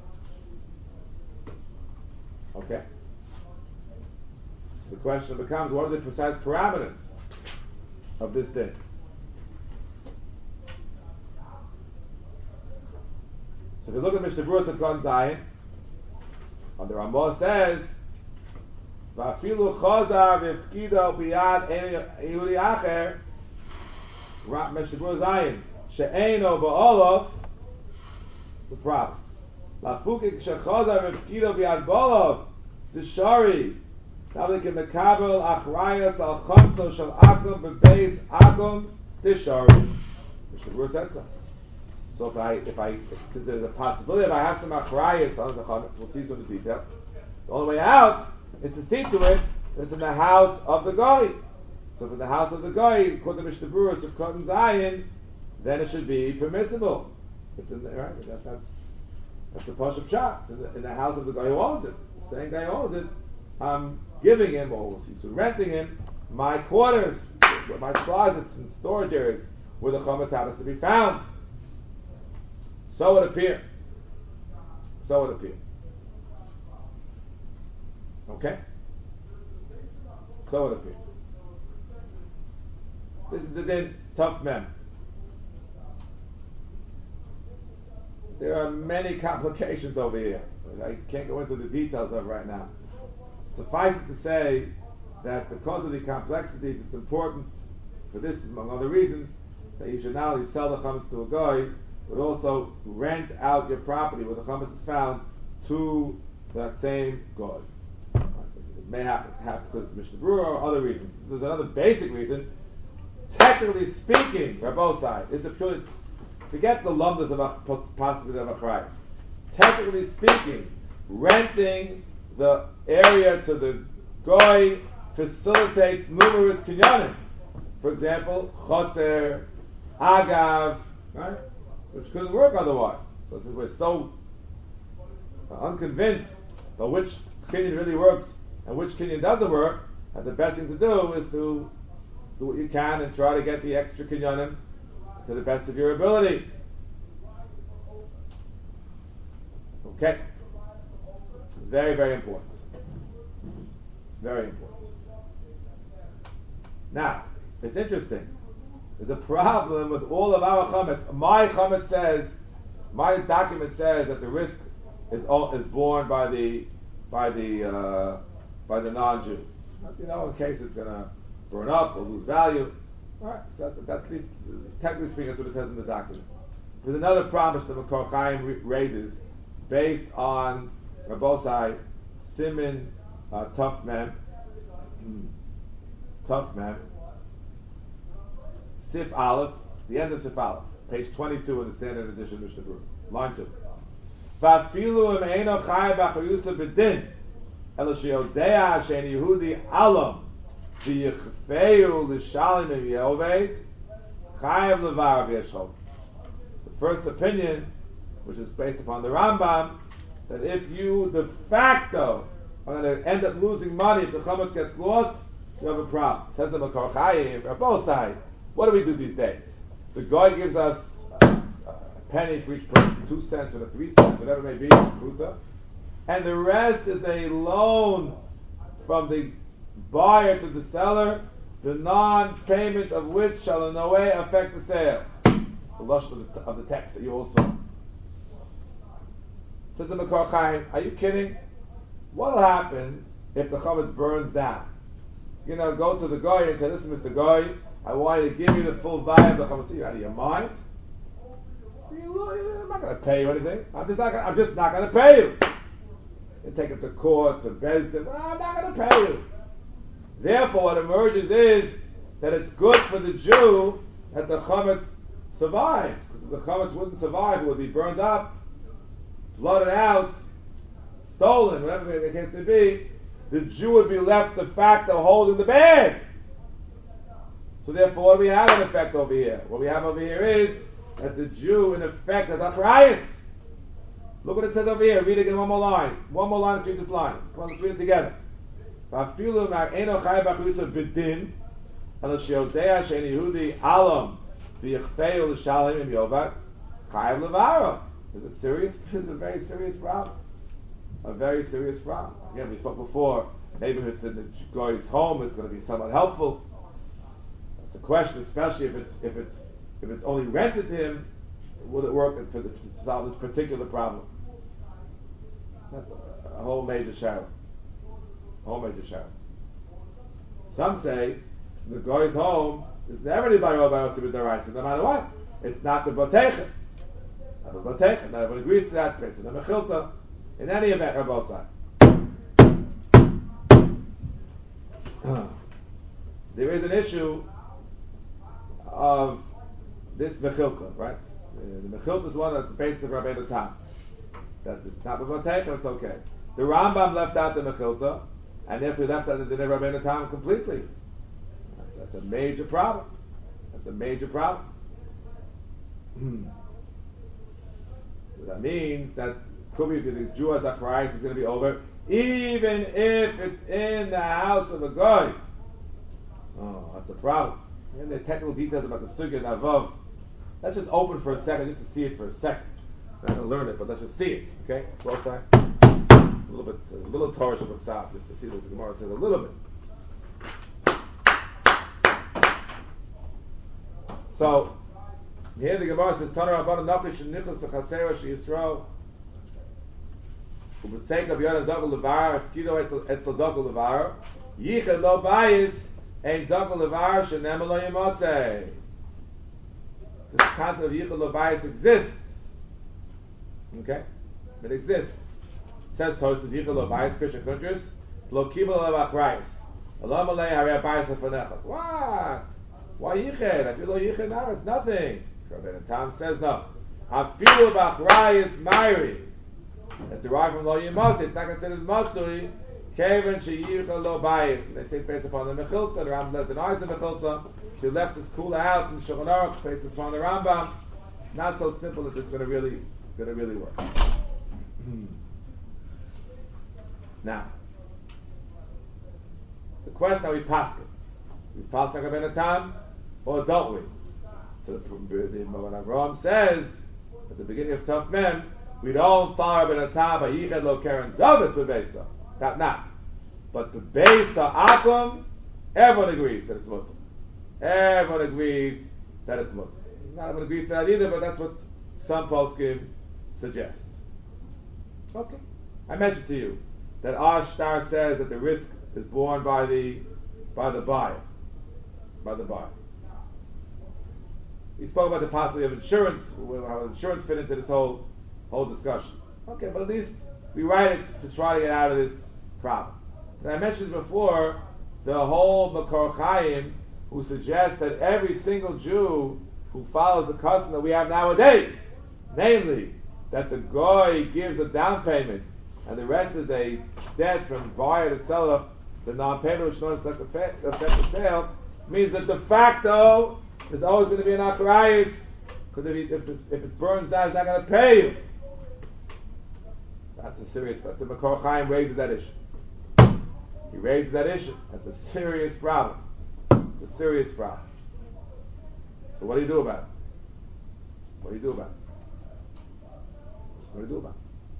Okay? So the question becomes, what are the precise parameters of this thing? So if you look at Mishnah Berurah at Kon Zayin, on the Ramah says, "Va'afilu chazar v'ifkido biyad Yehudi acher." Mishnah Berurah Zayin, she'eino ba'olov. The problem. La'fukik shechazar v'ifkido biyad ba'olov d'shari. Now they can mekabel achrayas al chamso shel akum b'beis akum d'shari. Mishnah Berurah said so. So if I, if I, since there's a possibility, if I have some achrayas on the chametz, we'll see some of the details. The only way out is to see to it that it's in the house of the goy. So if in the house of the goy, according to Mishnah Berurah of Kon Zayin, then it should be permissible. It's in the, right? That, that's that's the pashup shot. It's in the, in the house of the guy who owns it. The same guy who owns it. I'm giving him, or we'll see, so renting him my quarters, my closets and storage areas where the chametz happens to be found. So would appear. So would appear. Okay? So would appear. This is the din, tough mem. There are many complications over here. I can't go into the details of it right now. Suffice it to say that because of the complexities, it's important for this, among other reasons, that you should not only sell the chametz to a guy, but also rent out your property where the chametz is found to that same guy. It may happen, happen because it's Mishnah Berurah or other reasons. There's another basic reason. Technically speaking, Rabbosai, is a purely, forget the lumdas of a possibility of a Christ. Technically speaking, renting the area to the goy facilitates numerous kinyanim. For example, chotzer, agav, right? Which couldn't work otherwise. So since we're so unconvinced about which kinyan really works and which kinyan doesn't work, and the best thing to do is to do what you can and try to get the extra kinyanim to the best of your ability. Okay. It's very, very important. Very important. Now, it's interesting. There's a problem with all of our chametz. My chametz says, my document says that the risk is all, is borne by the by the uh, by the non-Jew. You know, in case it's going to burn up or lose value. All right, so that, that at least technically speaking, that's what it says in the document. There's another promise that Makor Chaim raises based on Rabbosai Simin uh, Tough Mem, Tough Mem, Sif Aleph, the end of Sif Aleph, page twenty-two in the Standard Edition of Mishnah Berurah, line two. Va'afilu im eino chay b'achayusa b'din, elo she'odea she'en Yehudi alam v'yichfeu l'shalim im yehoved, chayav levar v'yeshol. The first opinion, which is based upon the Rambam, that if you de facto are going to end up losing money if the chametz gets lost, you have a problem. Says the Makor Chaim, Rabbosai, what do we do these days? The guy gives us a, a penny for each person, two cents or three cents, whatever it may be, and the rest is a loan from the buyer to the seller, the non-payment of which shall in no way affect the sale. It's the lush of the, of the text that you all saw. Says the Makor Chaim, are you kidding? What will happen if the chametz burns down? You know, go to the guy and say, listen, Mister Guy, I want you to give me the full value of the chametz. You're out of your mind? I'm not going to pay you anything. I'm just not going. I'm just not going to pay you. You take it to court, to Bezdin. Well, I'm not going to pay you. Therefore, what emerges is that it's good for the Jew that the chametz survives. Because if the chametz wouldn't survive, it would be burned up, flooded out, stolen, whatever the case may be, the Jew would be left de facto holding the bag. So therefore, what do we have in effect over here? What we have over here is that the Jew, in effect, has achrayus. Look what it says over here. Read again one more line. One more line. Let's read this line. Come on, let's read it together. V'afilu ma'eino chay b'achriusa b'din el sheodea she'en Yehudi alam v'yichpeu l'shalim im yovad chayav levara. It's a serious, it's a very serious problem. A very serious problem. Again, we spoke before. Maybe if it's in the guy's home, it's going to be somewhat helpful. That's a question, especially if it's if it's if it's only rented to him. Will it work for the, to solve this particular problem? That's a, a whole major shower. A whole major shower. Some say the guy's home is never the bayro to be the rice, no matter what. It's not the botechet. Not the botechet. Not everyone agrees to that. It's the mechilta. In any event, on both sides. There is an issue of this mechilta, right? Uh, the mechilta is one that's based on Rabbeinu Tam. That it's not a botechet, it's okay. The Rambam left out the mechilta, and therefore he left out the Dinei Rabbeinu Tam completely. That's, that's a major problem. That's a major problem. So that means that could be if the Jew has a price, it's going to be over, even if it's in the house of a guy. Oh, that's a problem. And the technical details about the sugya and avav. Let's just open for a second, just to see it for a second. I'm not going to learn it, but let's just see it. Okay, close side. A little bit, a little Torah Shabbat Tzaf, just to see what the Gemara says a little bit. So here the Gemara says, "Taner Rabbanan Napish Nichlas Chatzera Sheyisrael." Would say of Yada Zagul Levar, Kido Etzel Zagul Levar, Yichel Lo Bayis, Ein Zagul Levar, Shenem Lo Yemotze. So the concept of Yichel Lo Bayis exists. Okay? It exists. It says Tosas Yichel Lo Bayis, Christian countries, Lo Kibel Lo Achrayis. Elam Alei Harei Bayis HaFanechot. What? Why Yichel? I feel Lo Yichel now, it's nothing. Rabbeinu Tam says no. Hafilu B'Achrayis Mayri. It's derived from lo yimotzi. It's not considered motzui. Kevin sheyichel lo bayis. They say it's based upon the mechilta. The Rambam denies the mechilta. She left this kula out in Shulchan Aruch based upon the Rambam. Not so simple that it's going to really, going to really work. Now, the question: are we paskin? We paskin Rabbeinu Tam, or don't we? So the, the, the when Avraham says at the beginning of Tov Mem, we don't follow Rabbeinu Tam by Yichad Lo Keren Zavis with Beisa. That not. But the Beisa Akum, everyone agrees that it's mutter. Everyone agrees that it's mutter. Not everyone agrees to that either, but that's what some poskim suggest. Okay. I mentioned to you that our shtar says that the risk is borne by the by the buyer. By the buyer. We spoke about the possibility of insurance, how insurance fit into this whole whole discussion. Okay, but at least we write it to try to get out of this problem. And I mentioned before the whole Makor Chaim who suggests that every single Jew who follows the custom that we have nowadays, namely that the goy gives a down payment and the rest is a debt from buyer to seller, the non-payment which doesn't affect the sale, means that de facto there's always going to be an achrayus, because if, if, if it burns down, it's not going to pay you. That's a serious problem. The Makor Chaim raises that issue. He raises that issue. That's a serious problem. It's a serious problem. So what do you do about it? What do you do about it? What do you do about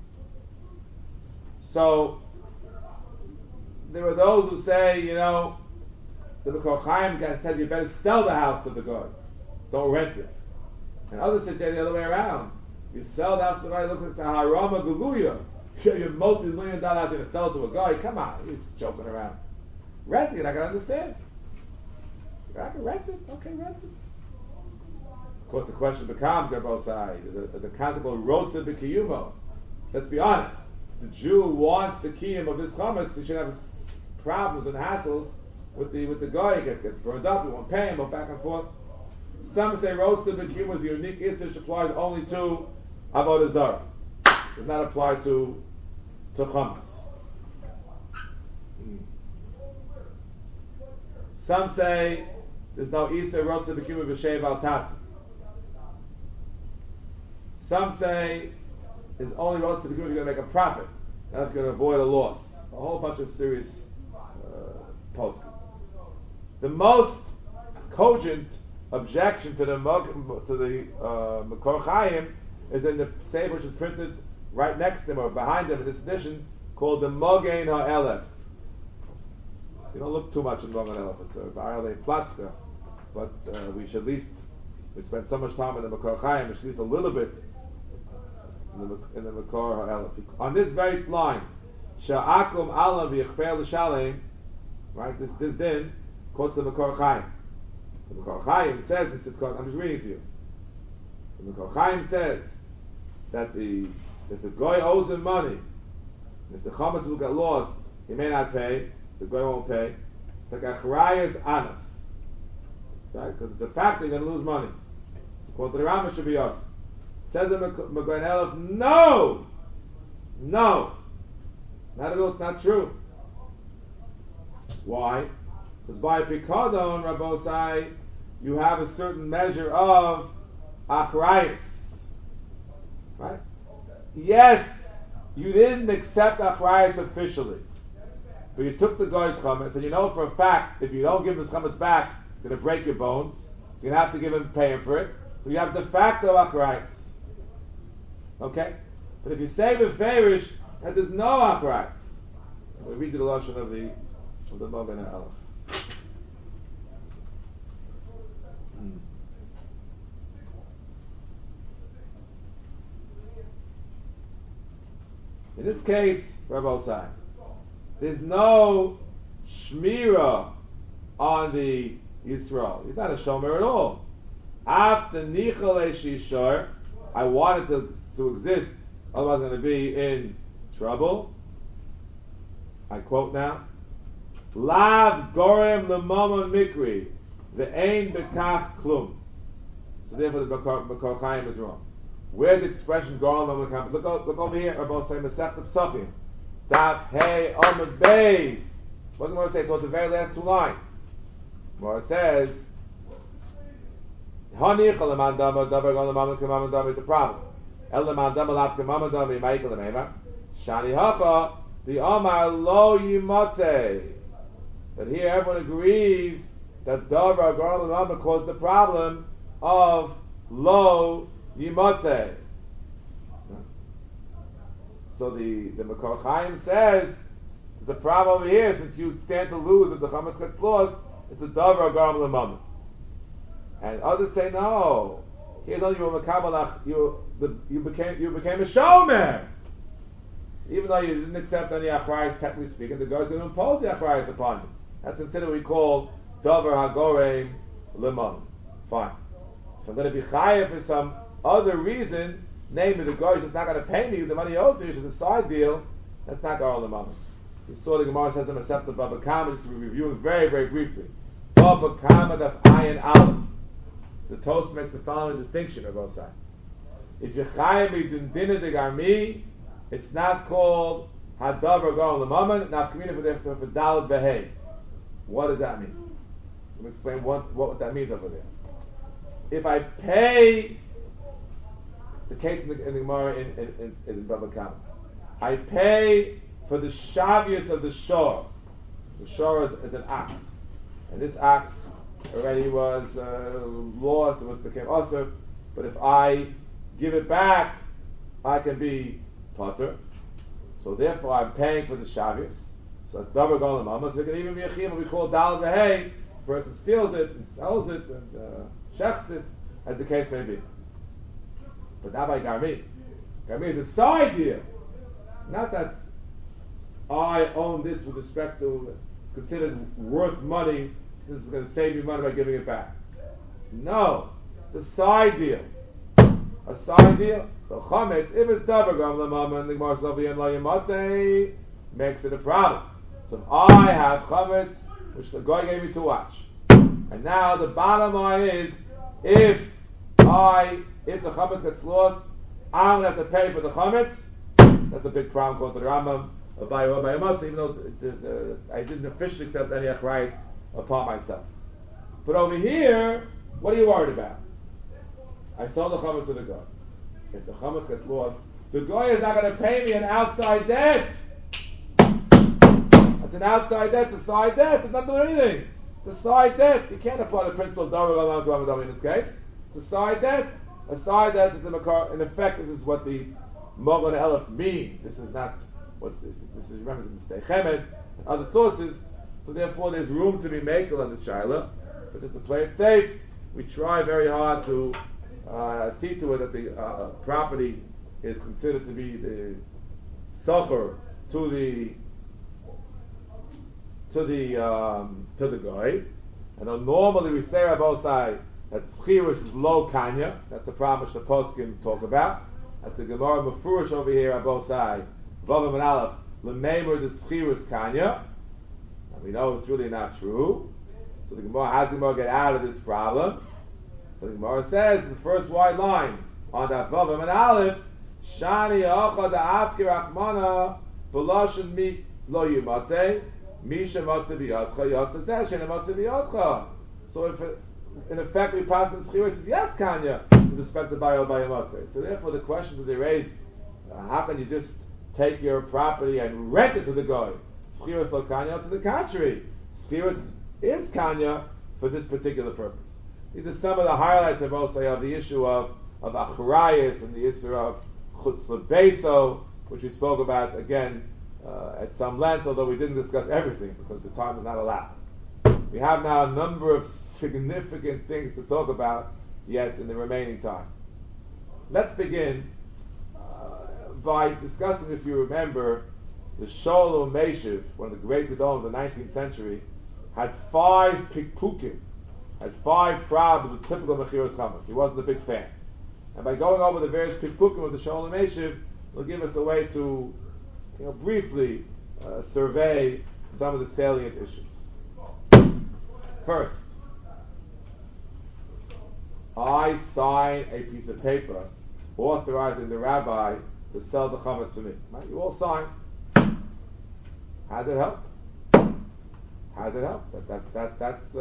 it? So there are those who say, you know, the Makor Chaim said you better sell the house to the guy. Don't rent it. And others suggest the other way around. You sell the house to the guy, it looks like it's a harama guluya. You're multi-million dollar house, you're going to sell it to a guy. Come on, you're joking around. Rent it, I can understand. I can rent it, okay, rent it. Of course, the question becomes, on both sides, there's a concept of rotza b'kiyumo. Let's be honest. The Jew wants the kiyum of his chametz, he should have problems and hassles with the with the guy. He gets, gets burned up, he won't pay him, or back and forth. Some say rotza b'kiyumo is a unique issue which applies only to avodah zarah. Does not apply to to chametz. Some say there's no Isa wrote to the Kibbutz B'Shev Al Tas. Some say is only wrote to the Kibbutz you're going to make a profit, not going to avoid a loss. A whole bunch of serious uh, posts. The most cogent objection to the to the uh, Makor Chaim is in the Sefer which is printed right next to him or behind him in this edition called the Mogen HaElef. You don't look too much in Mogen HaElef, it's a Ba'arei Platzka, but uh, we should at least, we spent so much time in the Makor Chaim, at least a little bit in the, in the Makor HaElef. On this very line, Sha'akum Alam V'yichper L'Shalem, right, this, this din, quotes the Makor Chaim. The Makor Chaim says, this is, I'm just reading to you. The Makor Chaim says that the if the goy owes him money, if the chametz will get lost, he may not pay. The goy won't pay. It's like achrayas anas, right? Because the fact that you're going to lose money. It's called the Rambam should be us. Says the Magen Elef, no, no, not at all. It's not true. Why? Because by Pikadon, Rabbosai, you have a certain measure of achrayas, right? Yes, you didn't accept achrayas officially, but you took the guy's chametz, and you know for a fact if you don't give his chametz back, it's going to break your bones. So you're going to have to give him paying for it. So you have de facto achrayas. Okay, but if you say beferish that there's no achrayas, we read the lashon of the of the Mogen HaElef. Hmm. In this case, Rabbi Osai, there's no shmira on the Yisrael. He's not a shomer at all. After nichal shishar, I wanted to, to exist, otherwise I'm going to be in trouble. I quote now, Lav gorem lemamon mikri, ve'ein bekach klum. So therefore the Makor Chaim is wrong. Where's the expression gorem lemamon mikri? Look, look over here, Rabbi Osai, Masechet Psachim. Daf Hey Amud Beis. What's the Gemara say? Towards the very last two lines. Gemara says, "Hanichal leman dama davar gon leman k'maman dama is a problem. El leman dama lav k'maman dama yimayikal lemema. Shani hacha the Amar lo yimatzei." But here everyone agrees that davar gon leman caused the problem of lo yimatzei. So the, the Makor Chaim says the problem over here, since you stand to lose if the chametz gets lost, it's a davar garam lemam. And others say no. Here's only you were makabalach. You the, you became you became a shomer, even though you didn't accept any achrayas. Technically speaking, the God's going to impose the achrayas upon you. That's considered what we call davar hagoreim lemam. Fine. If I'm going to be chayav for some other reason, namely the guy is just not going to pay me the money he owes me, which is a side deal, that's not all the money. You saw the Gemara says in Masechet Baba Kama, just to review it very, very briefly. Baba Kama daf ayin aleph. The Toast makes the following distinction of both sides. If you're chayav b'din dinah de garmi, it's not called hadavar gaon l'maman, nafkamina for for dalad behei. What does that mean? Let me explain what, what that means over there. If I pay the case in the, in the Gemara in, in, in, in Baba Kama, I pay for the shavius of the shor. The shor is, is an ox, and this ox already was uh, lost. It was became usher. But if I give it back, I can be potter. So therefore, I'm paying for the shavius. So it's davar golam amos. So it can even be a chiyuv. We call dal v'hei. The person steals it and sells it and uh, shechts it, as the case may be. But not by garmi. Garmi is a side deal. Not that I own this with respect to, it's considered worth money since it's going to save me money by giving it back. No. It's a side deal. A side deal. So chametz, if it's davar gam lamama and the Gemara Sovi and la yamatzei, makes it a problem. So if I have chametz, which the guy gave me to watch, and now the bottom line is, if I, if the chametz gets lost, I'm going to have to pay for the chametz. That's a big problem called the Rambam by by Amatz, even though the, the, the, I didn't officially accept any achrayas upon myself. But over here, what are you worried about? I sold the chametz to the guy. If the chametz gets lost, the guy is not going to pay me an outside debt. It's an outside debt, it's a side debt, it's not doing anything. It's a side debt. You can't apply the principle of Davar Galam to Amadam in this case. It's a side debt. A side debt is the makar. In effect, this is what the Mogon Elef means. This is not what's this, this is remember in the Stechemed and other sources. So therefore, there's room to be makel on the shaila, but just to play it safe, we try very hard to uh, see to it that the uh, property is considered to be the socher to the to the um, to the guy, and then normally we say Rabbosai that schirus is low kanya. That's the problem which the poskim talk about. That's the Gemara Mefurish over here. Rabbosai Vavam and Aleph Lemeimer the schirus kanya, and we know it's really not true. So the Gemara has the Gemara get out of this problem. So the Gemara says in the first wide line on that Vavam and Aleph Shani Acha da Afkir Achmana B'Lashon Mi Lo Yimatzei. Misha Matzah B'Yadcha Yatza Zeh Shena Matzah B'Yadcha. So if it, in effect we pass the Schira says yes Kanya with respect to Bayal Bayamatzah. So therefore the question that they raised, uh, how can you just take your property and rent it to the guy? Schira lo Kanya. To the contrary, Schira is Kanya for this particular purpose. These are some of the highlights of also of the issue of of Achrayas and the issue of Chutz Lebeso, which we spoke about again Uh, at some length, although we didn't discuss everything because the time is not allowed. We have now a number of significant things to talk about yet in the remaining time. Let's begin uh, by discussing, if you remember, the Sholem Meshiv, one of the great Gedolim of the nineteenth century, had five pikpukim, had five problems with typical Mechiros Chametz. He wasn't a big fan. And by going over the various pikpukim of the Sholem Meshiv, it'll give us a way to You know, briefly uh, survey some of the salient issues. First, I sign a piece of paper authorizing the rabbi to sell the chametz to me. Right? You all sign. How does it help? How does it help? That, that, that, that's, uh,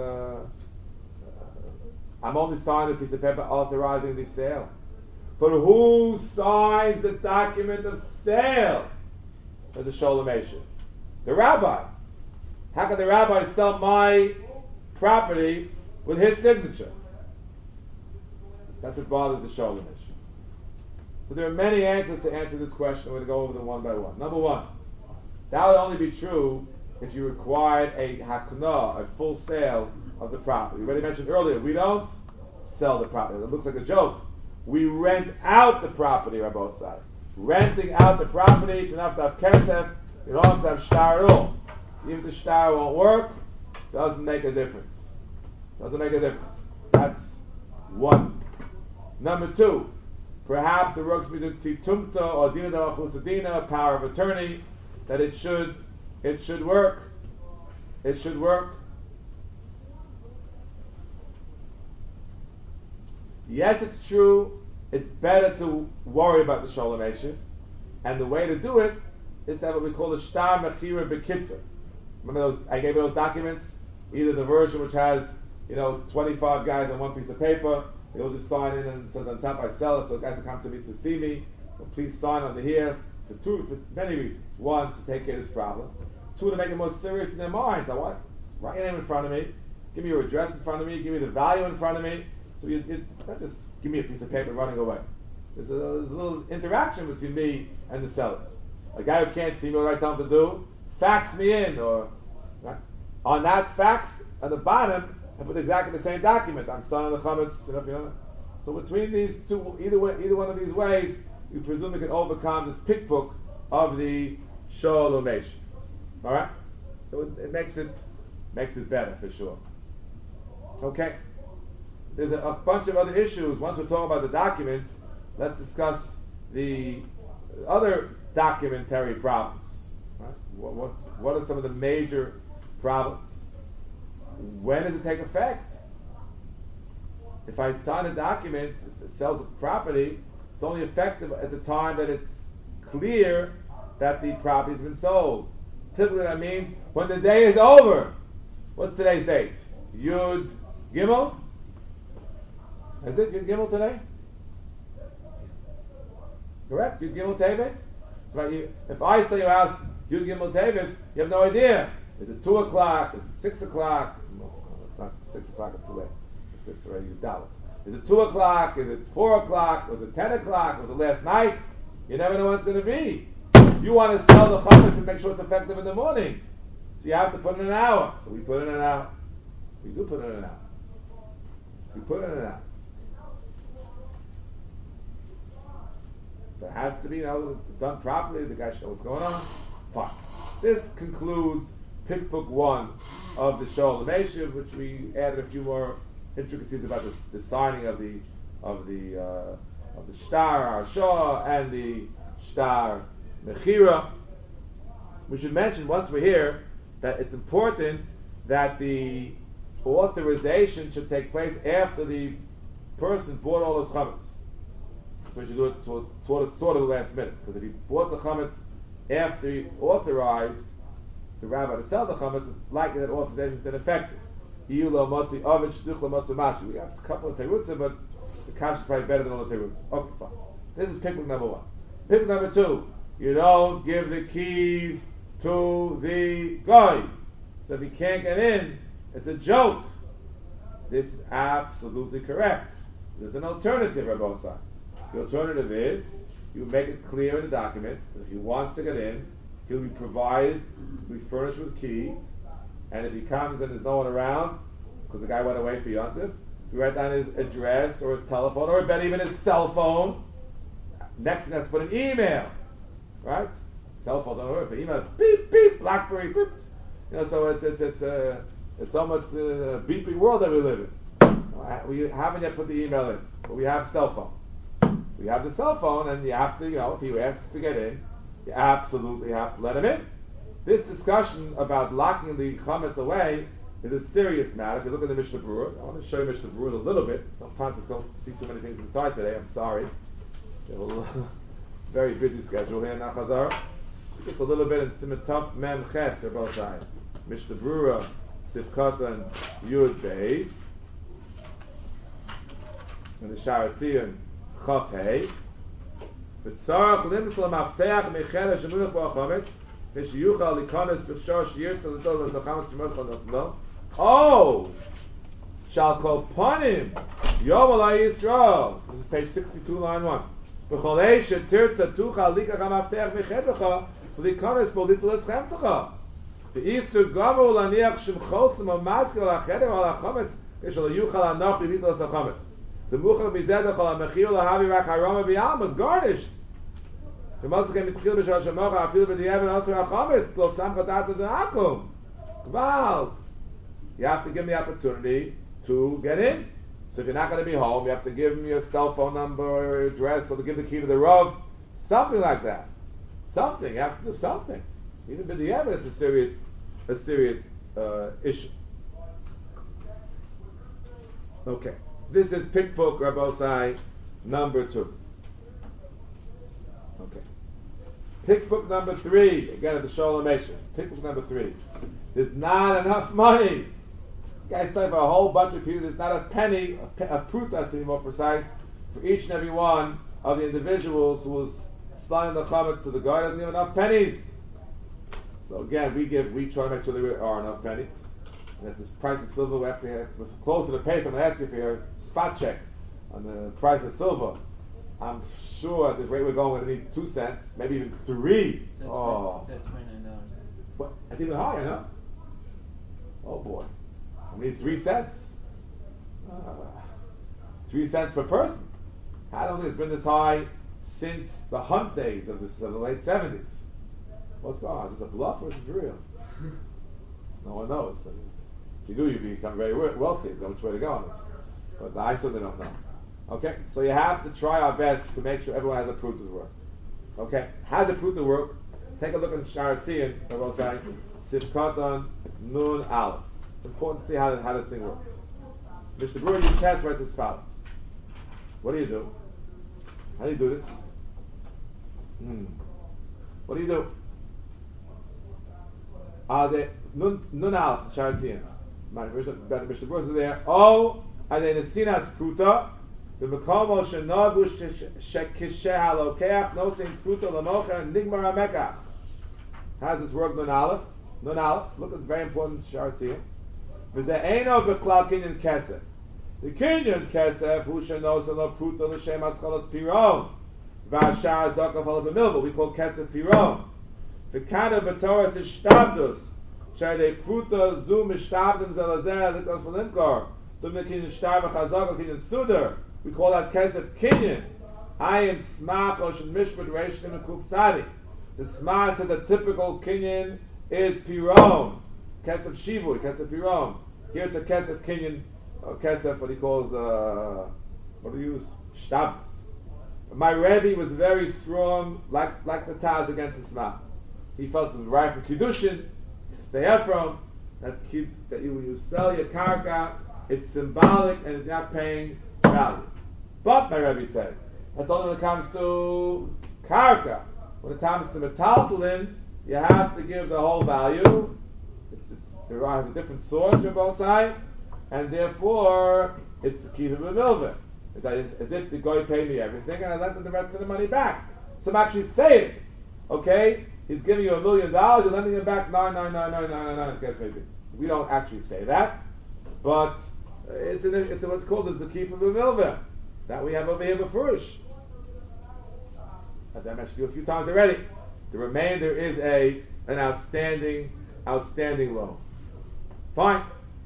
uh, I'm only signing a piece of paper authorizing the sale. But who signs the document of sale? As a Sholem Meshiv, the rabbi. How can the rabbi sell my property with his signature? That's what bothers the Sholem Meshiv. So there are many answers to answer this question. We're going to go over them one by one. Number one, that would only be true if you required a hakna, a full sale of the property. We already mentioned earlier, we don't sell the property. It looks like a joke. We rent out the property, Rabbosai. Renting out the property, it's enough to have kesef, you don't have to have shtar at all. Even if the shtar won't work, doesn't make a difference. Doesn't make a difference. That's one. Number two, perhaps the works we did see tumta or dina damachusadina, power of attorney, that it should it should work. It should work. Yes, it's true. It's better to worry about the Sholem Meshiv, and the way to do it is to have what we call the Shtar Mechira Bekitzer. Remember those? I gave you those documents. Either the version which has, you know, twenty-five guys on one piece of paper. They'll just sign in and it says on top, I sell it, so guys will come to me to see me. So please sign under here for two, for many reasons. One, to take care of this problem. Two, to make it more serious in their minds. I want write your name in front of me, give me your address in front of me, give me the value in front of me. So you, you not just give me a piece of paper running away. There's a, there's a little interaction between me and the sellers. A guy who can't see me, what I tell him to do, fax me in, or right? On that fax at the bottom, I put exactly the same document. I'm selling the chametz, you know, you know. So between these two, either way, either one of these ways, you presume you can overcome this pickbook of the Sholem Meshiv. All right, so it, it makes it makes it better for sure. Okay. There's a, a bunch of other issues. Once we're talking about the documents, let's discuss the other documentary problems. Right? What, what, what are some of the major problems? When does it take effect? If I sign a document that sells a property, it's only effective at the time that it's clear that the property's been sold. Typically that means when the day is over. What's today's date? Yud Gimel? Is it Yud Gimel today? Correct? Yud Gimel Teves? Right, you, if I say you ask Yud Gimel Teves, you have no idea. Is it two o'clock? Is it six o'clock? No, it's not six o'clock, it's too late. It's, it's already Dalit. Is it two o'clock? Is it four o'clock? Was it ten o'clock? Was it last night? You never know when it's going to be. You want to sell the chametz and make sure it's effective in the morning. So you have to put in an hour. So we put in an hour. We do put in an hour. We put in an hour. There has to be, you know, done properly. The guy should know what's going on. Fine. This concludes Pikpuk one of the Sholem Eshiv, which we added a few more intricacies about the, the signing of the of the uh, of the Shtar Arshah and the Shtar Mechira. We should mention once we're here that it's important that the authorization should take place after the person bought all his chametz. So we should do it sort of, sort of the last minute, because if he bought the chametz after he authorized the rabbi to sell the chametz, it's likely that authorization is ineffective. We have a couple of terutzim, but the kash is probably better than all the terutzim. Okay, fine. This is pickle number one. Pickle number two, you don't give the keys to the guy. So if he can't get in, it's a joke. This is absolutely correct. There's an alternative, Rabbi Osai. The alternative is, you make it clear in the document that if he wants to get in, he'll be provided, he'll be furnished with keys, and if he comes and there's no one around, because the guy went away for Yontif, you write down his address or his telephone, or better even his cell phone. Next thing, that's put an email, right? Cell phone don't work, but email, beep, beep, BlackBerry, beep. You know, so it's it's it's uh, it's almost a beeping world that we live in. We haven't yet put the email in, but we have cell phone. We have the cell phone, and you have to, you know, if he asks to get in, you absolutely have to let him in. This discussion about locking the chametz away is a serious matter. If you look at the Mishnah Berurah, I want to show you Mishnah Berurah a little bit. I don't have time to don't see too many things inside today. I'm sorry. We have a very busy schedule here in Nachazar. Just a little bit in Tzimitov Mem Ches, or both sides. Mishnah Berurah, Sivkot, and Yud Beis. And the Sha'ar Tzion, Chaf Hei. V'tzarach limsel mafteach mechela shemunach ba'achametz. Oh, shall call panim Yom Alai Yisrael. This is page sixty-two, line one. B'cholei shetirtza tucha likach hamaftech mechedlecha v'likonis bolitol eschemtzecha. V'isur gamu laniach shemchosim amaskil acheder al hachametz v'shal yuchal anach v'litol eschemtzecha. The muchal mizedach al hamechil lahavi rak harama v'yam was garnished. The Moshe mitchil b'shal shemocha afil b'di'evan asur hachametz lo samchat ata d'akum. Gvalt. You have to give him the opportunity to get in. So if you're not going to be home, you have to give him your cell phone number or your address, or to give the key to the Rav, something like that. Something. You have to do something. Even b'di'evan, it's a serious, a serious uh, issue. Okay. This is Pikpuk Rabosai number two. Okay. Pikpuk number three. Again, at the Sholem Eshiv. Pikpuk number three. There's not enough money. You guys say for a whole bunch of people, there's not a penny, a, pe- a pruta to be more precise, for each and every one of the individuals who was selling the chametz to the guy. Doesn't have enough pennies. So again, we give, we try to make sure there are enough pennies. And if the price of silver, we have to have closer to pay. So I'm going to ask you for your spot check on the price of silver. I'm sure at the rate we're going, we're going to need two cents, maybe even three. That's oh, that's twenty-nine dollars. What? That's even higher, no? Oh boy, we need three cents. Uh, three cents per person. I don't think it's been this high since the hunt days of, this, of the late seventies. What's going on? Is this a bluff or is this real? No one knows. If you do, you become very wealthy. There's no which way to go on this. But I certainly don't know. Okay, so you have to try our best to make sure everyone has a proof to work. Okay, how does the proof to work? Take a look at the Sha'ar Tzion, I will say, Sivkatan Nun Aleph. It's important to see how, how this thing works. Mister Brewer, your test writes as follows. What do you do? How do you do this? Hmm. What do you do? Uh, the Nun, nun Aleph, Sha'ar Tzion. my Mishnah Berurah is there. Oh, and then the sinas pruta. The mekomo shenagu shekishe halokeach no saying pruta lamocha nigmar hamekach. How's this word nun aleph? Nun aleph. Look at the very important charts here. V'ze'eno b'chlal kinyan kesef. The kinyan kesef hu shenos lo pruta l'shem aschalas piron. V'ashar zakav halav b'milva. We call kesef piron. The kana b'toras is shtabdus. Shadei pruta zu mishtabdim zelazeh likos v'linkor. Dum kinyan shtar v'chazak kinyan sudar. We call that kesef kinyan. Ayin smach oshin mishpat reishim and kuf tzadi. The smach says the typical kinyan is piron. Kesef shivui, kesef piron. Here it's a kesef kinyan, or kesef what he calls, uh, what do you use? Shtabus. My Rebbe was very strong, like like the Taz against the smach. He felt it was right for kiddushin, stay up from that that you when you sell your karka, it's symbolic and it's not paying value. But my Rebbe said that's only when it comes to karka. When it comes to metaltalin, you have to give the whole value. It's, it's, it has a different source from both sides, and therefore it's a kiva b'milveh. It's as, as if the guy paid me everything, and I lent him the rest of the money back. So I'm actually saying it. Okay, he's giving you a million dollars, you're lending him back nine nine nine nine nine nine nine. We don't actually say that, but it's an, it's what's called the zakifa b'milveh that we have over here b'furush. As I mentioned to you a few times already, the remainder is a an outstanding, outstanding loan. Fine.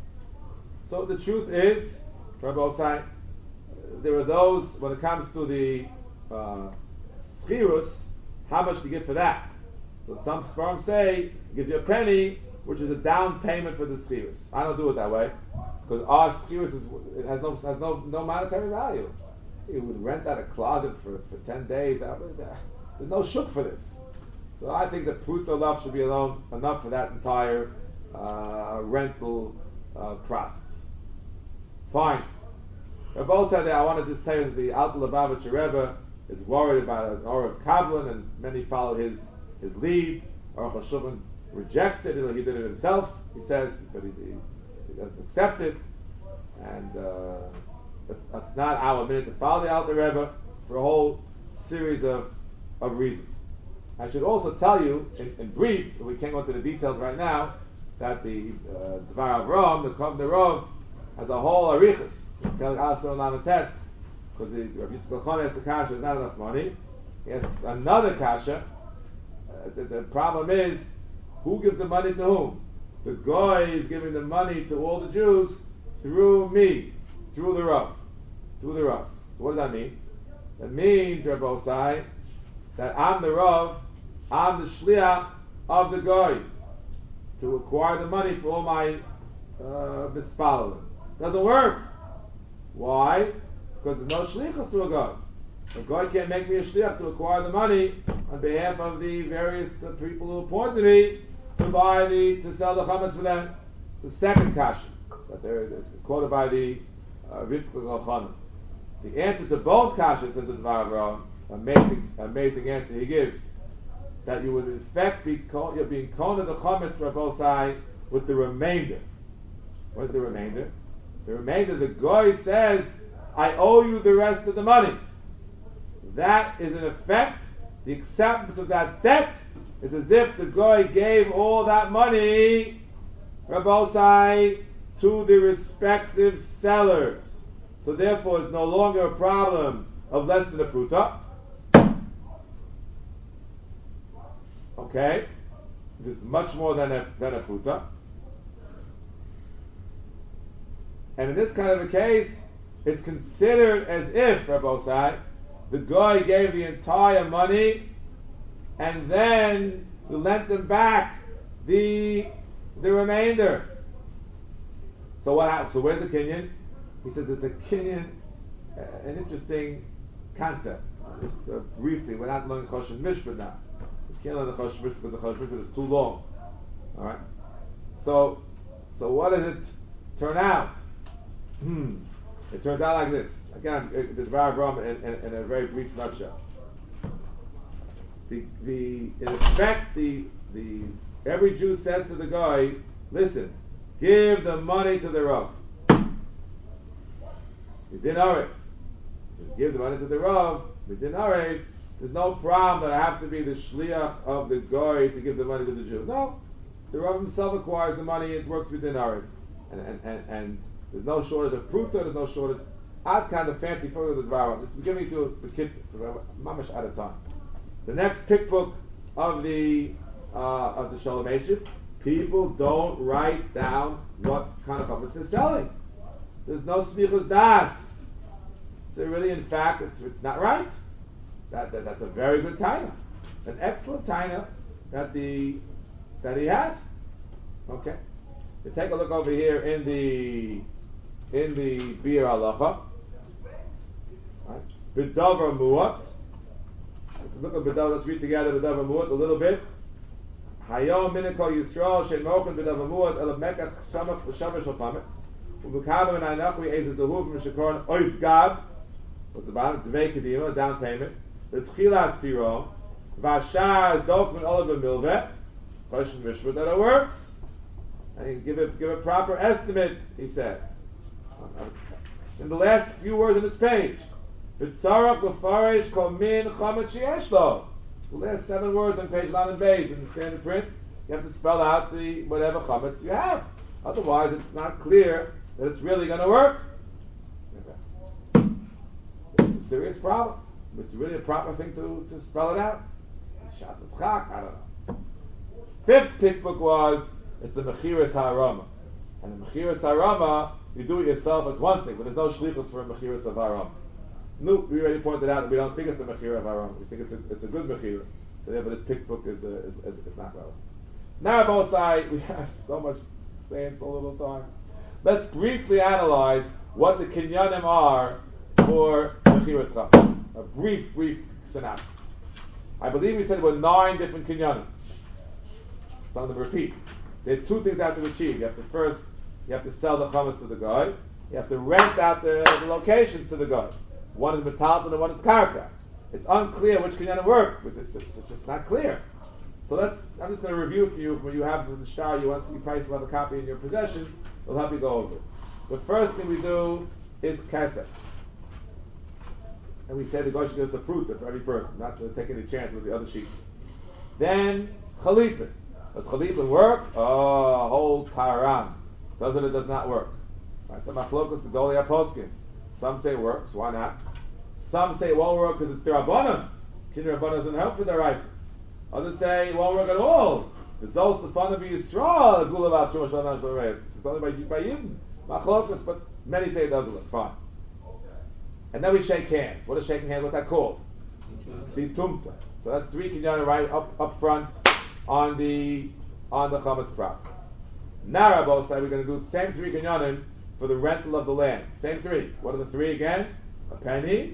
So the truth is, Rabbi Osai, there are those, when it comes to the uh, schirus, how much to give for that? So some sperm say, it gives you a penny, which is a down payment for the schirus. I don't do it that way, because our schirus is, it has no has no, no monetary value. You would rent out a closet for, for ten days. There's no shuk for this. So I think that pruta love should be alone enough for that entire uh, rental uh, process. Fine. Rabbi said that I wanted to tell you that the Alter Lubavitcher Rebbe is worried about the Or of Kablan, and many follow his his lead. Aruch HaShulchan rejects it. He did it himself. He says, but he, he, he doesn't accept it, and. Uh, That's not our minute to follow the Alter Rebbe for a whole series of, of reasons. I should also tell you, in, in brief, we can't go into the details right now, that the uh, Dvar Avram, the Kov Nerov, has a whole arichas, because the Rabbi Yitzchak Elchanan has the kasha, there's not enough money. He has another kasha. Uh, the, the problem is, who gives the money to whom? The guy is giving the money to all the Jews through me, through the Rav. Through the Rav. So what does that mean? That means, Rabbi Osai, that I'm the Rav, I'm the Shliach of the Goy to acquire the money for all my Mispalalim. Uh, doesn't work. Why? Because there's no Shlichus to a Goy. The Goy can't make me a Shliach to acquire the money on behalf of the various uh, people who appointed me to buy the, to sell the chametz for them. It's the second kasha that there is. It's quoted by the uh, Yitzchak Elchanan. The answer to both kashas, says the Dvar Avram, amazing, amazing answer he gives, that you would in fact be called, you're being called the chametz Rabbosai with the remainder. What is the remainder? The remainder, the goy says, I owe you the rest of the money. That is in effect, the acceptance of that debt is as if the goy gave all that money, Rabbosai, to the respective sellers. So therefore, it's no longer a problem of less than a pruta. Okay, it is much more than a than a pruta. And in this kind of a case, it's considered as if, Rabbosai, the guy gave the entire money, and then you lent them back the the remainder. So what happens? So where's the kinyan? He says it's a kinyan, uh, an interesting concept. Just uh, briefly, we're not learning Choshen Mishpat now. We can't learn the Choshen Mishpat because the Choshen Mishpat is too long. All right. So, so what does it turn out? Hmm. It turns out like this. Again, it, the Dvar Avram in, in, in a very brief nutshell. The the in effect the the every Jew says to the guy, listen, give the money to the Rav. Midin Arev. Just give the money to the Rav. Midin Arev. There's no problem that I have to be the shliach of the goy to give the money to the Jew. No. The Rav himself acquires the money, it works within Arev. And, and, and, and there's no shortage of proof, there's no shortage. Ad kind of fancy photo of the Dvar. Just giving to the kids, mamash at a time. The next pickbook of the uh, of the Shalom Eshet, people don't write down what kind of chametz they're selling. There's no smichas das. So really, in fact, it's it's not right. That, that that's a very good taina, an excellent taina that the that he has. Okay, you take a look over here in the in the Bir Halacha. Right. B'davar muat. Let's look at b'davar. Let's read together b'davar muat a little bit. Hayom minikol Yisrael shein mochen b'davar muat elav mekach shamach l'shavish l'pametz u'b'kavim and einachri ezer zahuv m'shekron oif gab. What's the bottom? Dvei kedima, down payment. L'tchila spiro v'ashar zok min olav b'milveh. Question mishvah that it works. And give it give a proper estimate. He says in the last few words on this page. B'tzarach l'farish kol min chametz sheyesh lo. The last seven words on page Lamed Beis in the standard print, you have to spell out the whatever chametz you have. Otherwise, it's not clear that it's really going to work. Okay. It's a serious problem. It's really a proper thing to, to spell it out. Shas Tzchak, I don't know. Fifth pickbook was it's the Mechiras Harama, and the Mechiras Harama you do it yourself. It's one thing, but there's no shlichus for a Mechiras of Harama. No, we already pointed out that we don't think it's a mechira of our own. We think it's a, it's a good mechira. So therefore this pickbook is, uh, is, is, is not relevant. Now on both sides, we have so much to say in so little time. Let's briefly analyze what the kinyanim are for mechiras chametz. A brief, brief synopsis. I believe we said there were nine different kinyanim. Some of them repeat. There are two things you have to achieve. You have to first, you have to sell the chametz to the guy. You have to rent out the, the locations to the guy. One is metalton and one is karka. It's unclear which kinyanim work, which is just it's just not clear. So let's. I'm just going to review for you when you have the shtar. You want to see price, you'll have a copy in your possession. We'll help you go over it. The first thing we do is kesef, and we say the guy should give us a fruit for every person, not to take any chance with the other sheets. Then chalipin. Does chalipin work? Oh, whole taran. Does it? It does not work. Right? So machlokus gedolei aposkim. Some say it works. Why not? Some say it won't work because it's the Rabbanan. Kinyan Rabbanan doesn't help for their rights. Others say it won't work at all. It's also the fun of Yisrael. The gula about too much. It's only by by Yidden. Machlokas, but many say it doesn't work. Fine. And then we shake hands. What is shaking hands? What's that called? Situmta. So that's three kinyanim right up up front on the on the chametz prop. Now Rabbi said we're going to do the same three kinyanim for the rental of the land. Same three. What are the three again? A penny,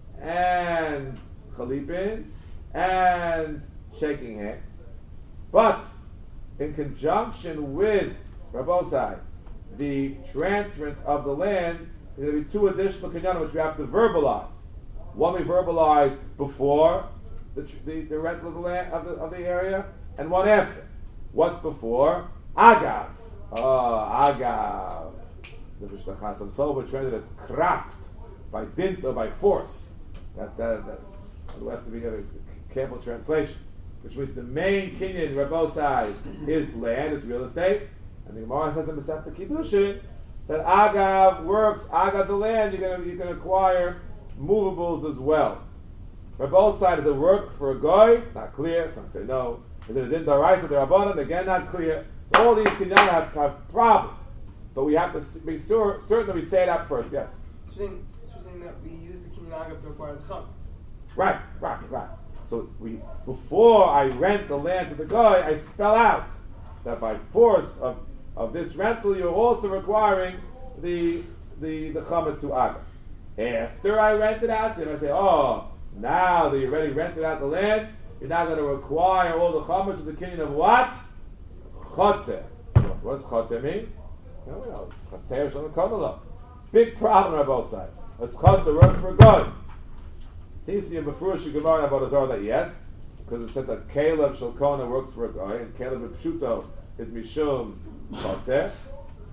and chalipin, and shaking hands. But in conjunction with Rabbosai, the transference of the land, there will be two additional kinyanim which we have to verbalize. One we verbalize before the, the, the rental of the land of the, of the area, and one after. What's before? Agav. Oh, agav. The Vishlachas so much rendered as kraft, by dint or by force. That that, that will have to be a careful translation. Which means the main kinyan Rabbosai is land, is real estate, and the Gemara says in Masechta Kiddushin that agav works. Agav the land, you're going to you can acquire movables as well. Rabbosai, does it work for a guy? It's not clear. Some say no. Is it a din daraisa derabbanan? Again, not clear. So all these kinyan have, have problems. But we have to be sure, certain that we say it out first. Yes. It's interesting that we use the kinyan agav to acquire the chametz. Right, right, right. So we before I rent the land to the guy, I spell out that by force of, of this rental, you're also requiring the the the chametz to agav. After I rent it out, then I say, oh, now that you already rented out the land, you're now going to require all the chametz of the kinyan of what? Chotzer. What does chotzer mean? No, no, it's Chatzer Shalom Kodelah. Big problem on both sides. It's Chatzer work for God. Seems to be a Befurish Gemara about Azar that yes, because it says that Caleb Shalkona works for a guy, and Caleb Pshuto is Mishum Chatzer.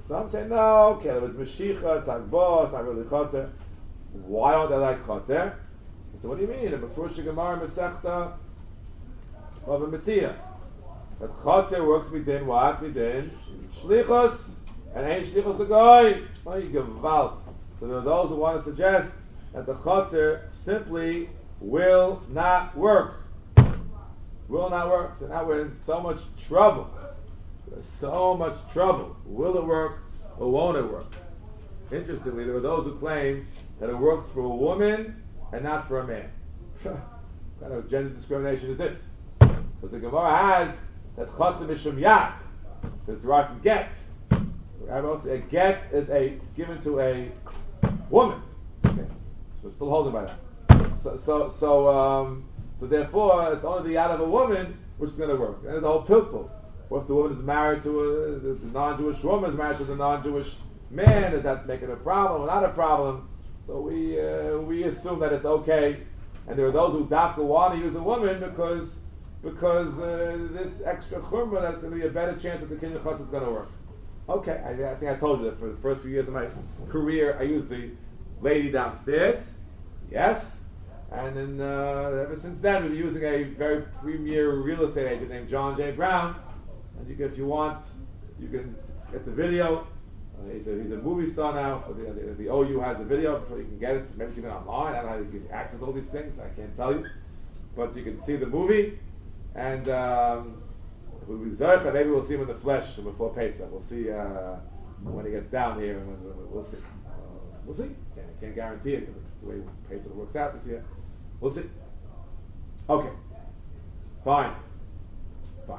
Some say no, okay, it was Mashicha, it's Agbo, it's not really Chotzer. Why don't they like Chotzer? I said, what do you mean? Before Gemara Masechta of a Metzia. But Chotzer works within what? Within Shlichus, and ain't Shlichus a Goy. Oh, you Gewalt. So there are those who want to suggest that the Chotzer simply will not work. Will not work. So now we're in so much trouble. There's so much trouble. Will it work or won't it work? Interestingly, there are those who claim that it works for a woman and not for a man. What kind of gender discrimination is this? Because the Gemara has that Chotzer Mishum Yad is derived from get. A get is a given to a woman. Okay. So we're still holding by that. So, so, so, um, so therefore, it's only the yad of a woman which is going to work. And there's a whole pilpul. What if the woman is married to a the, the non-Jewish woman is married to the non-Jewish man? Does that make it a problem or not a problem? So we uh, we assume that it's okay. And there are those who dafka want to use a woman because because uh, this extra chumrah that's going to be a better chance that the kinyan chutz is going to work. Okay, I, I think I told you that for the first few years of my career, I used the lady downstairs. Yes. And then uh, ever since then, we've been using a very premier real estate agent named John J. Brown. And you can, if you want, you can get the video. Uh, he's, a, he's a movie star now. For the, the, the O U has a video, so you can get it. Maybe even online. I don't know how you can access all these things. I can't tell you, but you can see the movie. And um, maybe we'll see him in the flesh before Pesach. We'll see uh, when he gets down here. We'll see. Uh, we'll see. Can't, I can't guarantee it the way Pesach works out this year. We'll see. Okay. Fine. Fine.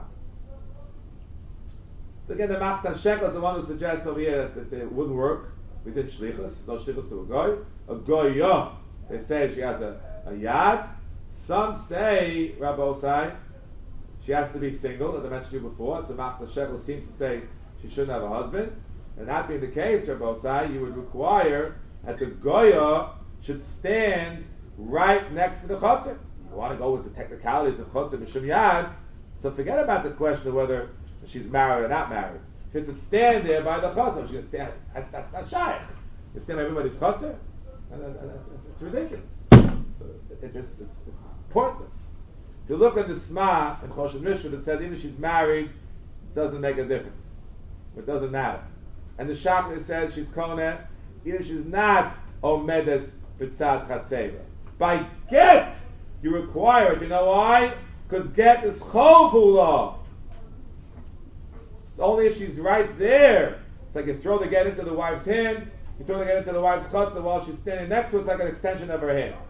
So again, the Machtan Shekel is the one who suggests over here that, that it wouldn't work. We did shlichus, no shlichus to a goy. A goya, they say she has a, a yad. Some say, Rabbi Osai, she has to be single, as I mentioned to you before. The Machtan Shekel seems to say she shouldn't have a husband. And that being the case, Rabbi Osai, you would require that the goya should stand right next to the chotzer. You want to go with the technicalities of chotzer mishum yad, so forget about the question of whether she's married or not married. She has to stand there by the chotzer. She's going to stand. That's not shaykh. You stand by everybody's chotzer, and, and, and it's ridiculous. So it, it is, it's, it's pointless. If you look at the Sma in Choshen Mishra, it says even if she's married, it doesn't make a difference. It doesn't matter. And the Shachar says she's koneh, even if she's not omedes b'tzad chatzeva. By get, you require it. You know why? Because get is chovula. It's only if she's right there. It's like you throw the get into the wife's hands, you throw the get into the wife's chutzah while she's standing next to it. It's like an extension of her hand.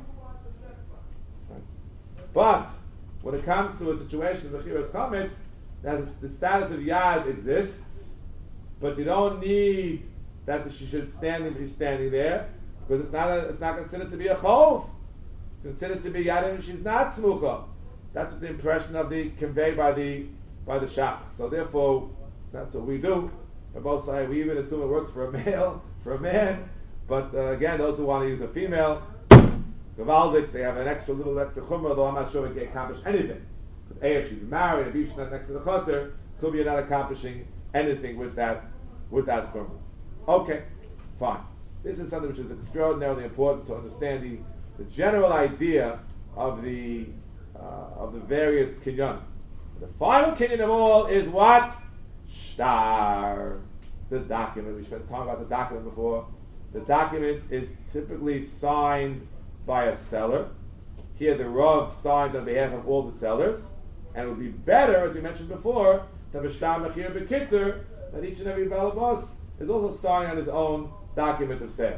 But when it comes to a situation of Bechiras Chametz, the status of Yad exists, but you don't need that she should stand if she's standing there, because it's not a, it's not considered to be a chov. It's considered to be Yad if she's not smucha. That's what the impression of the conveyed by the by the shach. So therefore, that's what we do. On both sides, we even assume it works for a male, for a man. But uh, again, those who want to use a female, Gavaldik, they have an extra little extra chumrah, though I'm not sure it can accomplish anything. But A, if she's married, if she's not next to the chotzer, could be not accomplishing anything with that with that chumrah. Okay, fine. This is something which is extraordinarily important to understand the, the general idea of the uh, of the various kinyan. The final kinyan of all is what? Shtar. The document. We've been talking about the document before. The document is typically signed by a seller. Here the Rav signs on behalf of all the sellers. And it would be better, as we mentioned before, to have a shtar mechir b'kitzer, that each and every balabas is also signing on his own document of sale.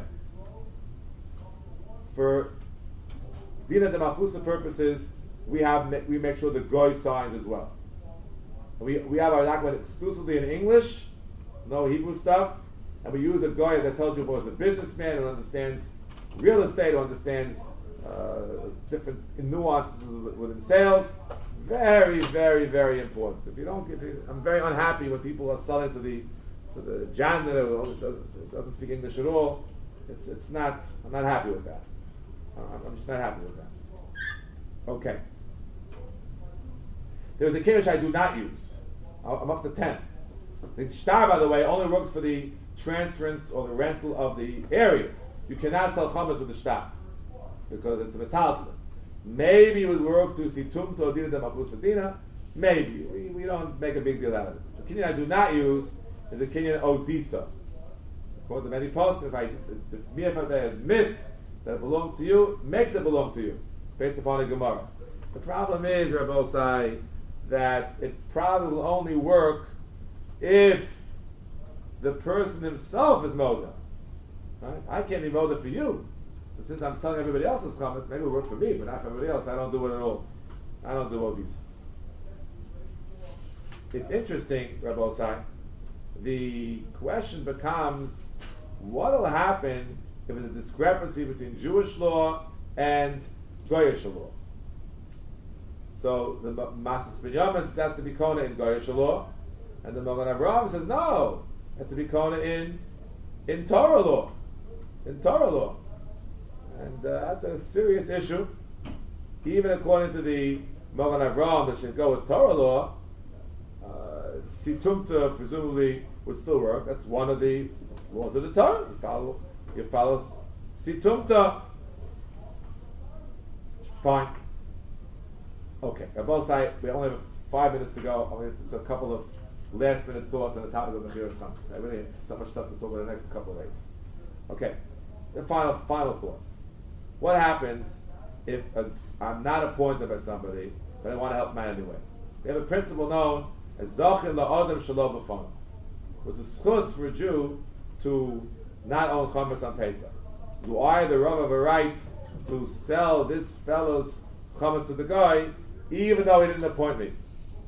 For Dina de Machusa purposes, we have we make sure the goy signs as well. We we have our document exclusively in English, no Hebrew stuff, and we use a goy, as I told you before, as a businessman who understands real estate, who understands uh, different nuances within sales. Very, very, very important. If you don't, if you, I'm very unhappy when people are selling to the to the janitor who doesn't, doesn't speak English at all. It's it's not. I'm not happy with that. I'm, I'm just not happy with that. Okay. There's a kiddush I do not use. I'm up to ten. The shtar, by the way, only works for the transference or the rental of the areas. You cannot sell chametz with the shtat because it's a metal. Maybe it would work to see tumto adina de maplusadina. Maybe we, we don't make a big deal out of it. The kinyan I do not use is the kinyan odisa. According to many posts, if I just if me if I admit that it belongs to you, makes it belong to you based upon a Gemara. The problem is, Rabbi say, that it probably will only work if the person himself is moda. Right? I can't be moda for you. But since I'm selling everybody else's chametz, maybe it will work for me, but not for everybody else. I don't do it at all. I don't do all these. It's interesting, Rabbi Osai. The question becomes, what will happen if there's a discrepancy between Jewish law and Goyish law? So the Masas Binyamin says that's to be kona in Goyish law, and the Magen Avraham says no, that's to be kona in in Torah law, in Torah law, and uh, that's a serious issue. Even according to the Magen Avraham, that should go with Torah law. Uh, Situmta presumably would still work. That's one of the laws of the Torah. You follow, you follow Situmta. Fine. Okay, Rabbi Sai, we only have five minutes to go. I'll get just a couple of last minute thoughts on the topic of Mechira Chametz. I really have so much stuff to talk about in the next couple of days. Okay, the final final thoughts. What happens if a, I'm not appointed by somebody, but I want to help man anyway? We have a principle known as Zachin la'adam shelo b'fanav. It's a schus for a Jew to not own chametz on Pesach. Do I, the Rav, have a right to sell this fellow's chametz to the guy, even though he didn't appoint me?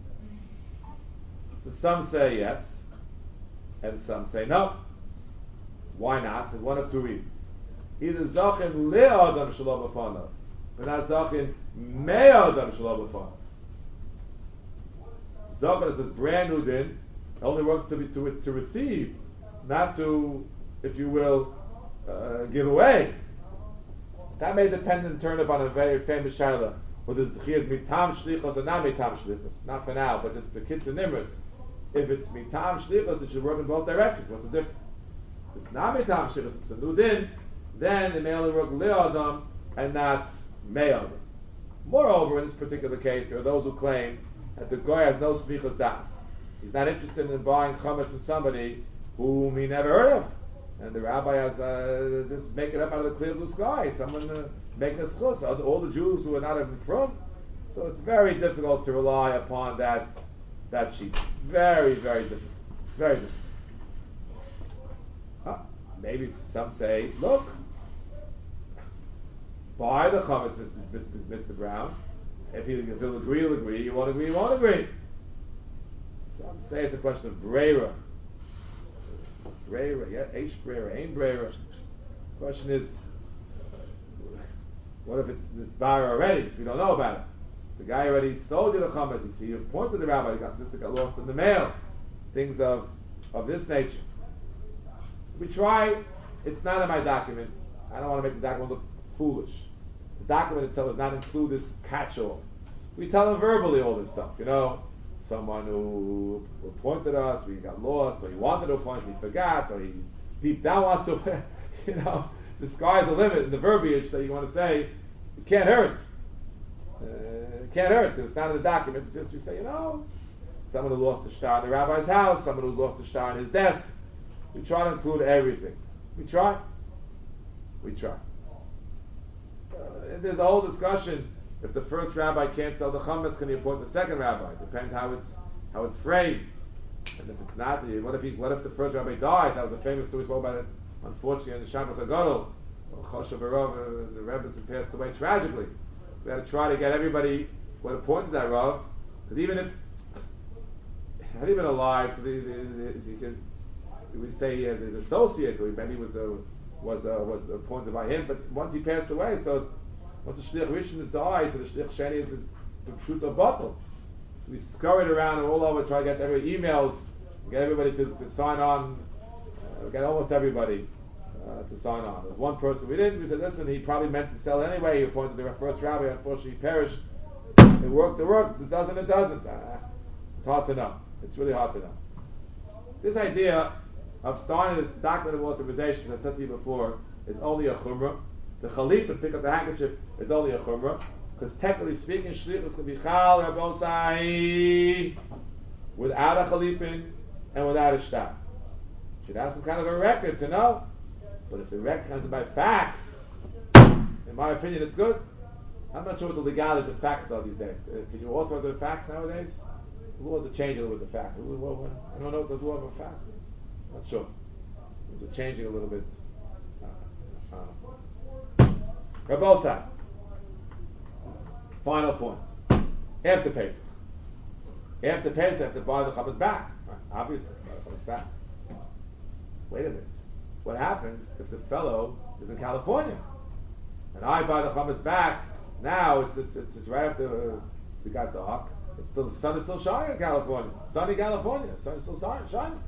So some say yes, and some say no. Why not? For one of two reasons. Either zachin le'adam shelo b'fanav, but not zachin me'adam shelo b'fanav. Zachin is this brand new din. It only works to be to to receive, not to, if you will, uh, give away. That may depend in turn upon a very famous shaila, whether the zechiyah is mitam shlichos or not mitam shlichos. Not for now, but just for kids and nimrits. If it's mitam shlichos, it should work in both directions. What's the difference? If it's not mitam shlichos, it's a new din, then it may only work le'adam and not me'adam. Moreover, in this particular case, there are those who claim that the goy has no smichos das. He's not interested in buying chametz from somebody whom he never heard of. And the rabbi has uh, just make it up out of the clear blue sky. Someone uh, making a schus. All the Jews who are not even from. So it's very difficult to rely upon that that sheet. Very, very difficult. Very difficult. Huh? Maybe some say, look, buy the chametz, Mister Mister Mister Brown. If, he, if he'll agree, he'll agree. You won't agree, you won't agree. Some say it's a question of breira. Breira, yeah, H breira, ain't breira. The question is, what if it's this bar already? We don't know about it. The guy already sold you the chametz. You see, you pointed to the rabbi. You got this. It got lost in the mail. Things of of this nature. We try. It's not in my document. I don't want to make the document look foolish. The document itself does not include this catch-all. We tell him verbally all this stuff. You know. Someone who appointed us, we got lost, or he wanted to appoint, he forgot, or he deep down wants to, you know, the sky's the limit in the verbiage that you want to say. It can't hurt. Uh, it can't hurt because it's not in the document. It's just you say, you know, someone who lost a star in the rabbi's house, someone who lost a star in his desk. We try to include everything. We try. We try. Uh, there's a whole discussion. If the first rabbi can't sell the chametz, can he appoint the second rabbi? Depends how it's how it's phrased. And if it's not, what if he, what if the first rabbi dies? That was a famous story spoke about it. Unfortunately, in the Shabbos Hagadol, Choshev Barov, the rabbis had passed away tragically. We had to try to get everybody who had appointed that rav, because even if not even alive, so the, the, the, he could, we say as his associate, or maybe was a, was a, was appointed by him. But once he passed away, so. Once the Shliach Rishon dies, so the Shliach Sheni is the Pshuta bottle. We scurried around all over, try to get every emails, get everybody to, to sign on, uh, get almost everybody uh, to sign on. There was one person we didn't. We said, listen, he probably meant to sell anyway. He appointed the first rabbi. Unfortunately, he perished. It worked. It worked. It doesn't. It doesn't. Uh, it's hard to know. It's really hard to know. This idea of starting this document of authorization, as I said to you before, is only a chumrah. The chalitah, pick up the handkerchief, is only a chumrah. Because technically speaking, shlichus can be chal rabosai without a chalipin and without a shtab. Should have some kind of a record to know. But if the record comes by fax, in my opinion, it's good. I'm not sure what the legality of fax are these days. Uh, can you authorize a fax nowadays? The laws are changing with the fax. I don't know what the law of a fax is. Not sure. Things are changing a little bit. Uh, uh. Rabosai. Final point. After Pesach. After Pesach, after buy the chametz back. Right? Obviously, buy the chametz back. Wait a minute. What happens if the fellow is in California? And I buy the chametz back. Now it's it's, it's, it's right after uh, we got dark. It's still, the sun is still shining in California. Sunny California. The sun is still shining.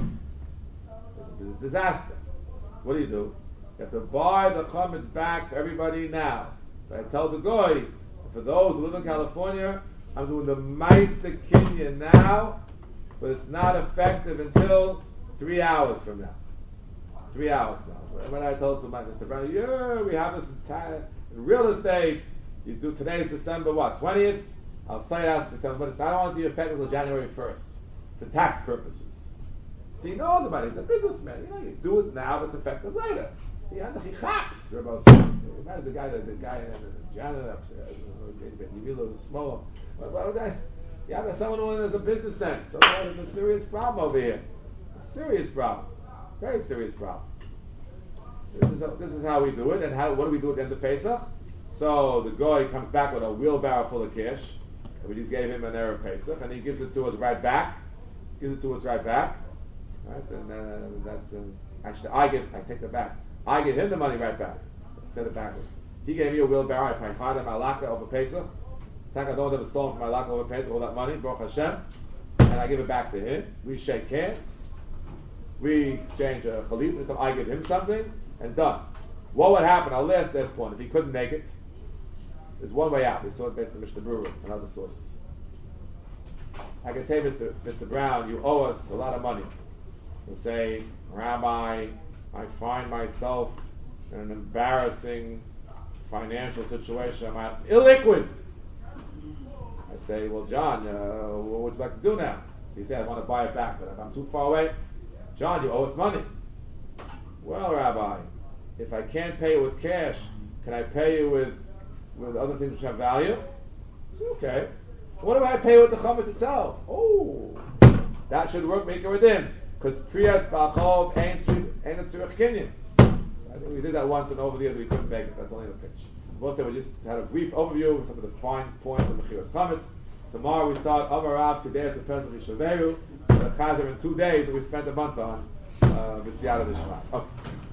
It's a disaster. What do you do? You have to buy the chametz back for everybody now. But I tell the guy, for those who live in California, I'm doing the Maisa Kinyan now, but it's not effective until three hours from now. Three hours now. When I told to my Mister Brown, yeah, we have this entire real estate. You do today's December what twentieth? I'll say that's December, but I don't want it to be effective until January first for tax purposes. So he knows about it. He's a businessman. You know, you do it now, but it's effective later. He chaps. Imagine the guy, the, the guy, the janitor upstairs. You realize the small. You have someone who has a business sense. So there's a serious problem over here. A serious problem. Very serious problem. This is, a, this is how we do it, and how, what do we do at the end of Pesach? So the guy comes back with a wheelbarrow full of cash, and we just gave him an Erev Pesach, and he gives it to us right back. Gives it to us right back. Right? And uh, that, uh, actually, I give, I take it back. I give him the money right back. Instead of backwards. He gave me a wheelbarrow, I paid my laka over Pesach. Thank God I don't have stolen from my laka over Pesach, all that money, Baruch Hashem, and I give it back to him. We shake hands. We exchange a chalit, I give him something, and done. What would happen? I'll last this point. If he couldn't make it, there's one way out. We saw it based on Mishnah Brewer and other sources. I can say, Mister Mister Brown, you owe us a lot of money. He'll say, Rabbi, I find myself in an embarrassing financial situation. I'm at illiquid. I say, well, John, uh, what would you like to do now? So he said, I want to buy it back, but if I'm too far away, John, you owe us money. Well, Rabbi, if I can't pay you with cash, can I pay you with with other things which have value? I said, okay. What do I pay with the chametz itself? Oh, that should work, make it with him. Because Priyas Ba'achov ain't a tzurich kinyan. I think we did that once, and over the years we couldn't make it. That's only the pitch. We'll say we just had a brief overview of some of the fine points of Mechiras Chametz. Tomorrow we start Amarav Kedesh and Pesach Yishaveru. The Chazer in two days that we spent a month on. Uh, B'siyata D'Shmai. Okay.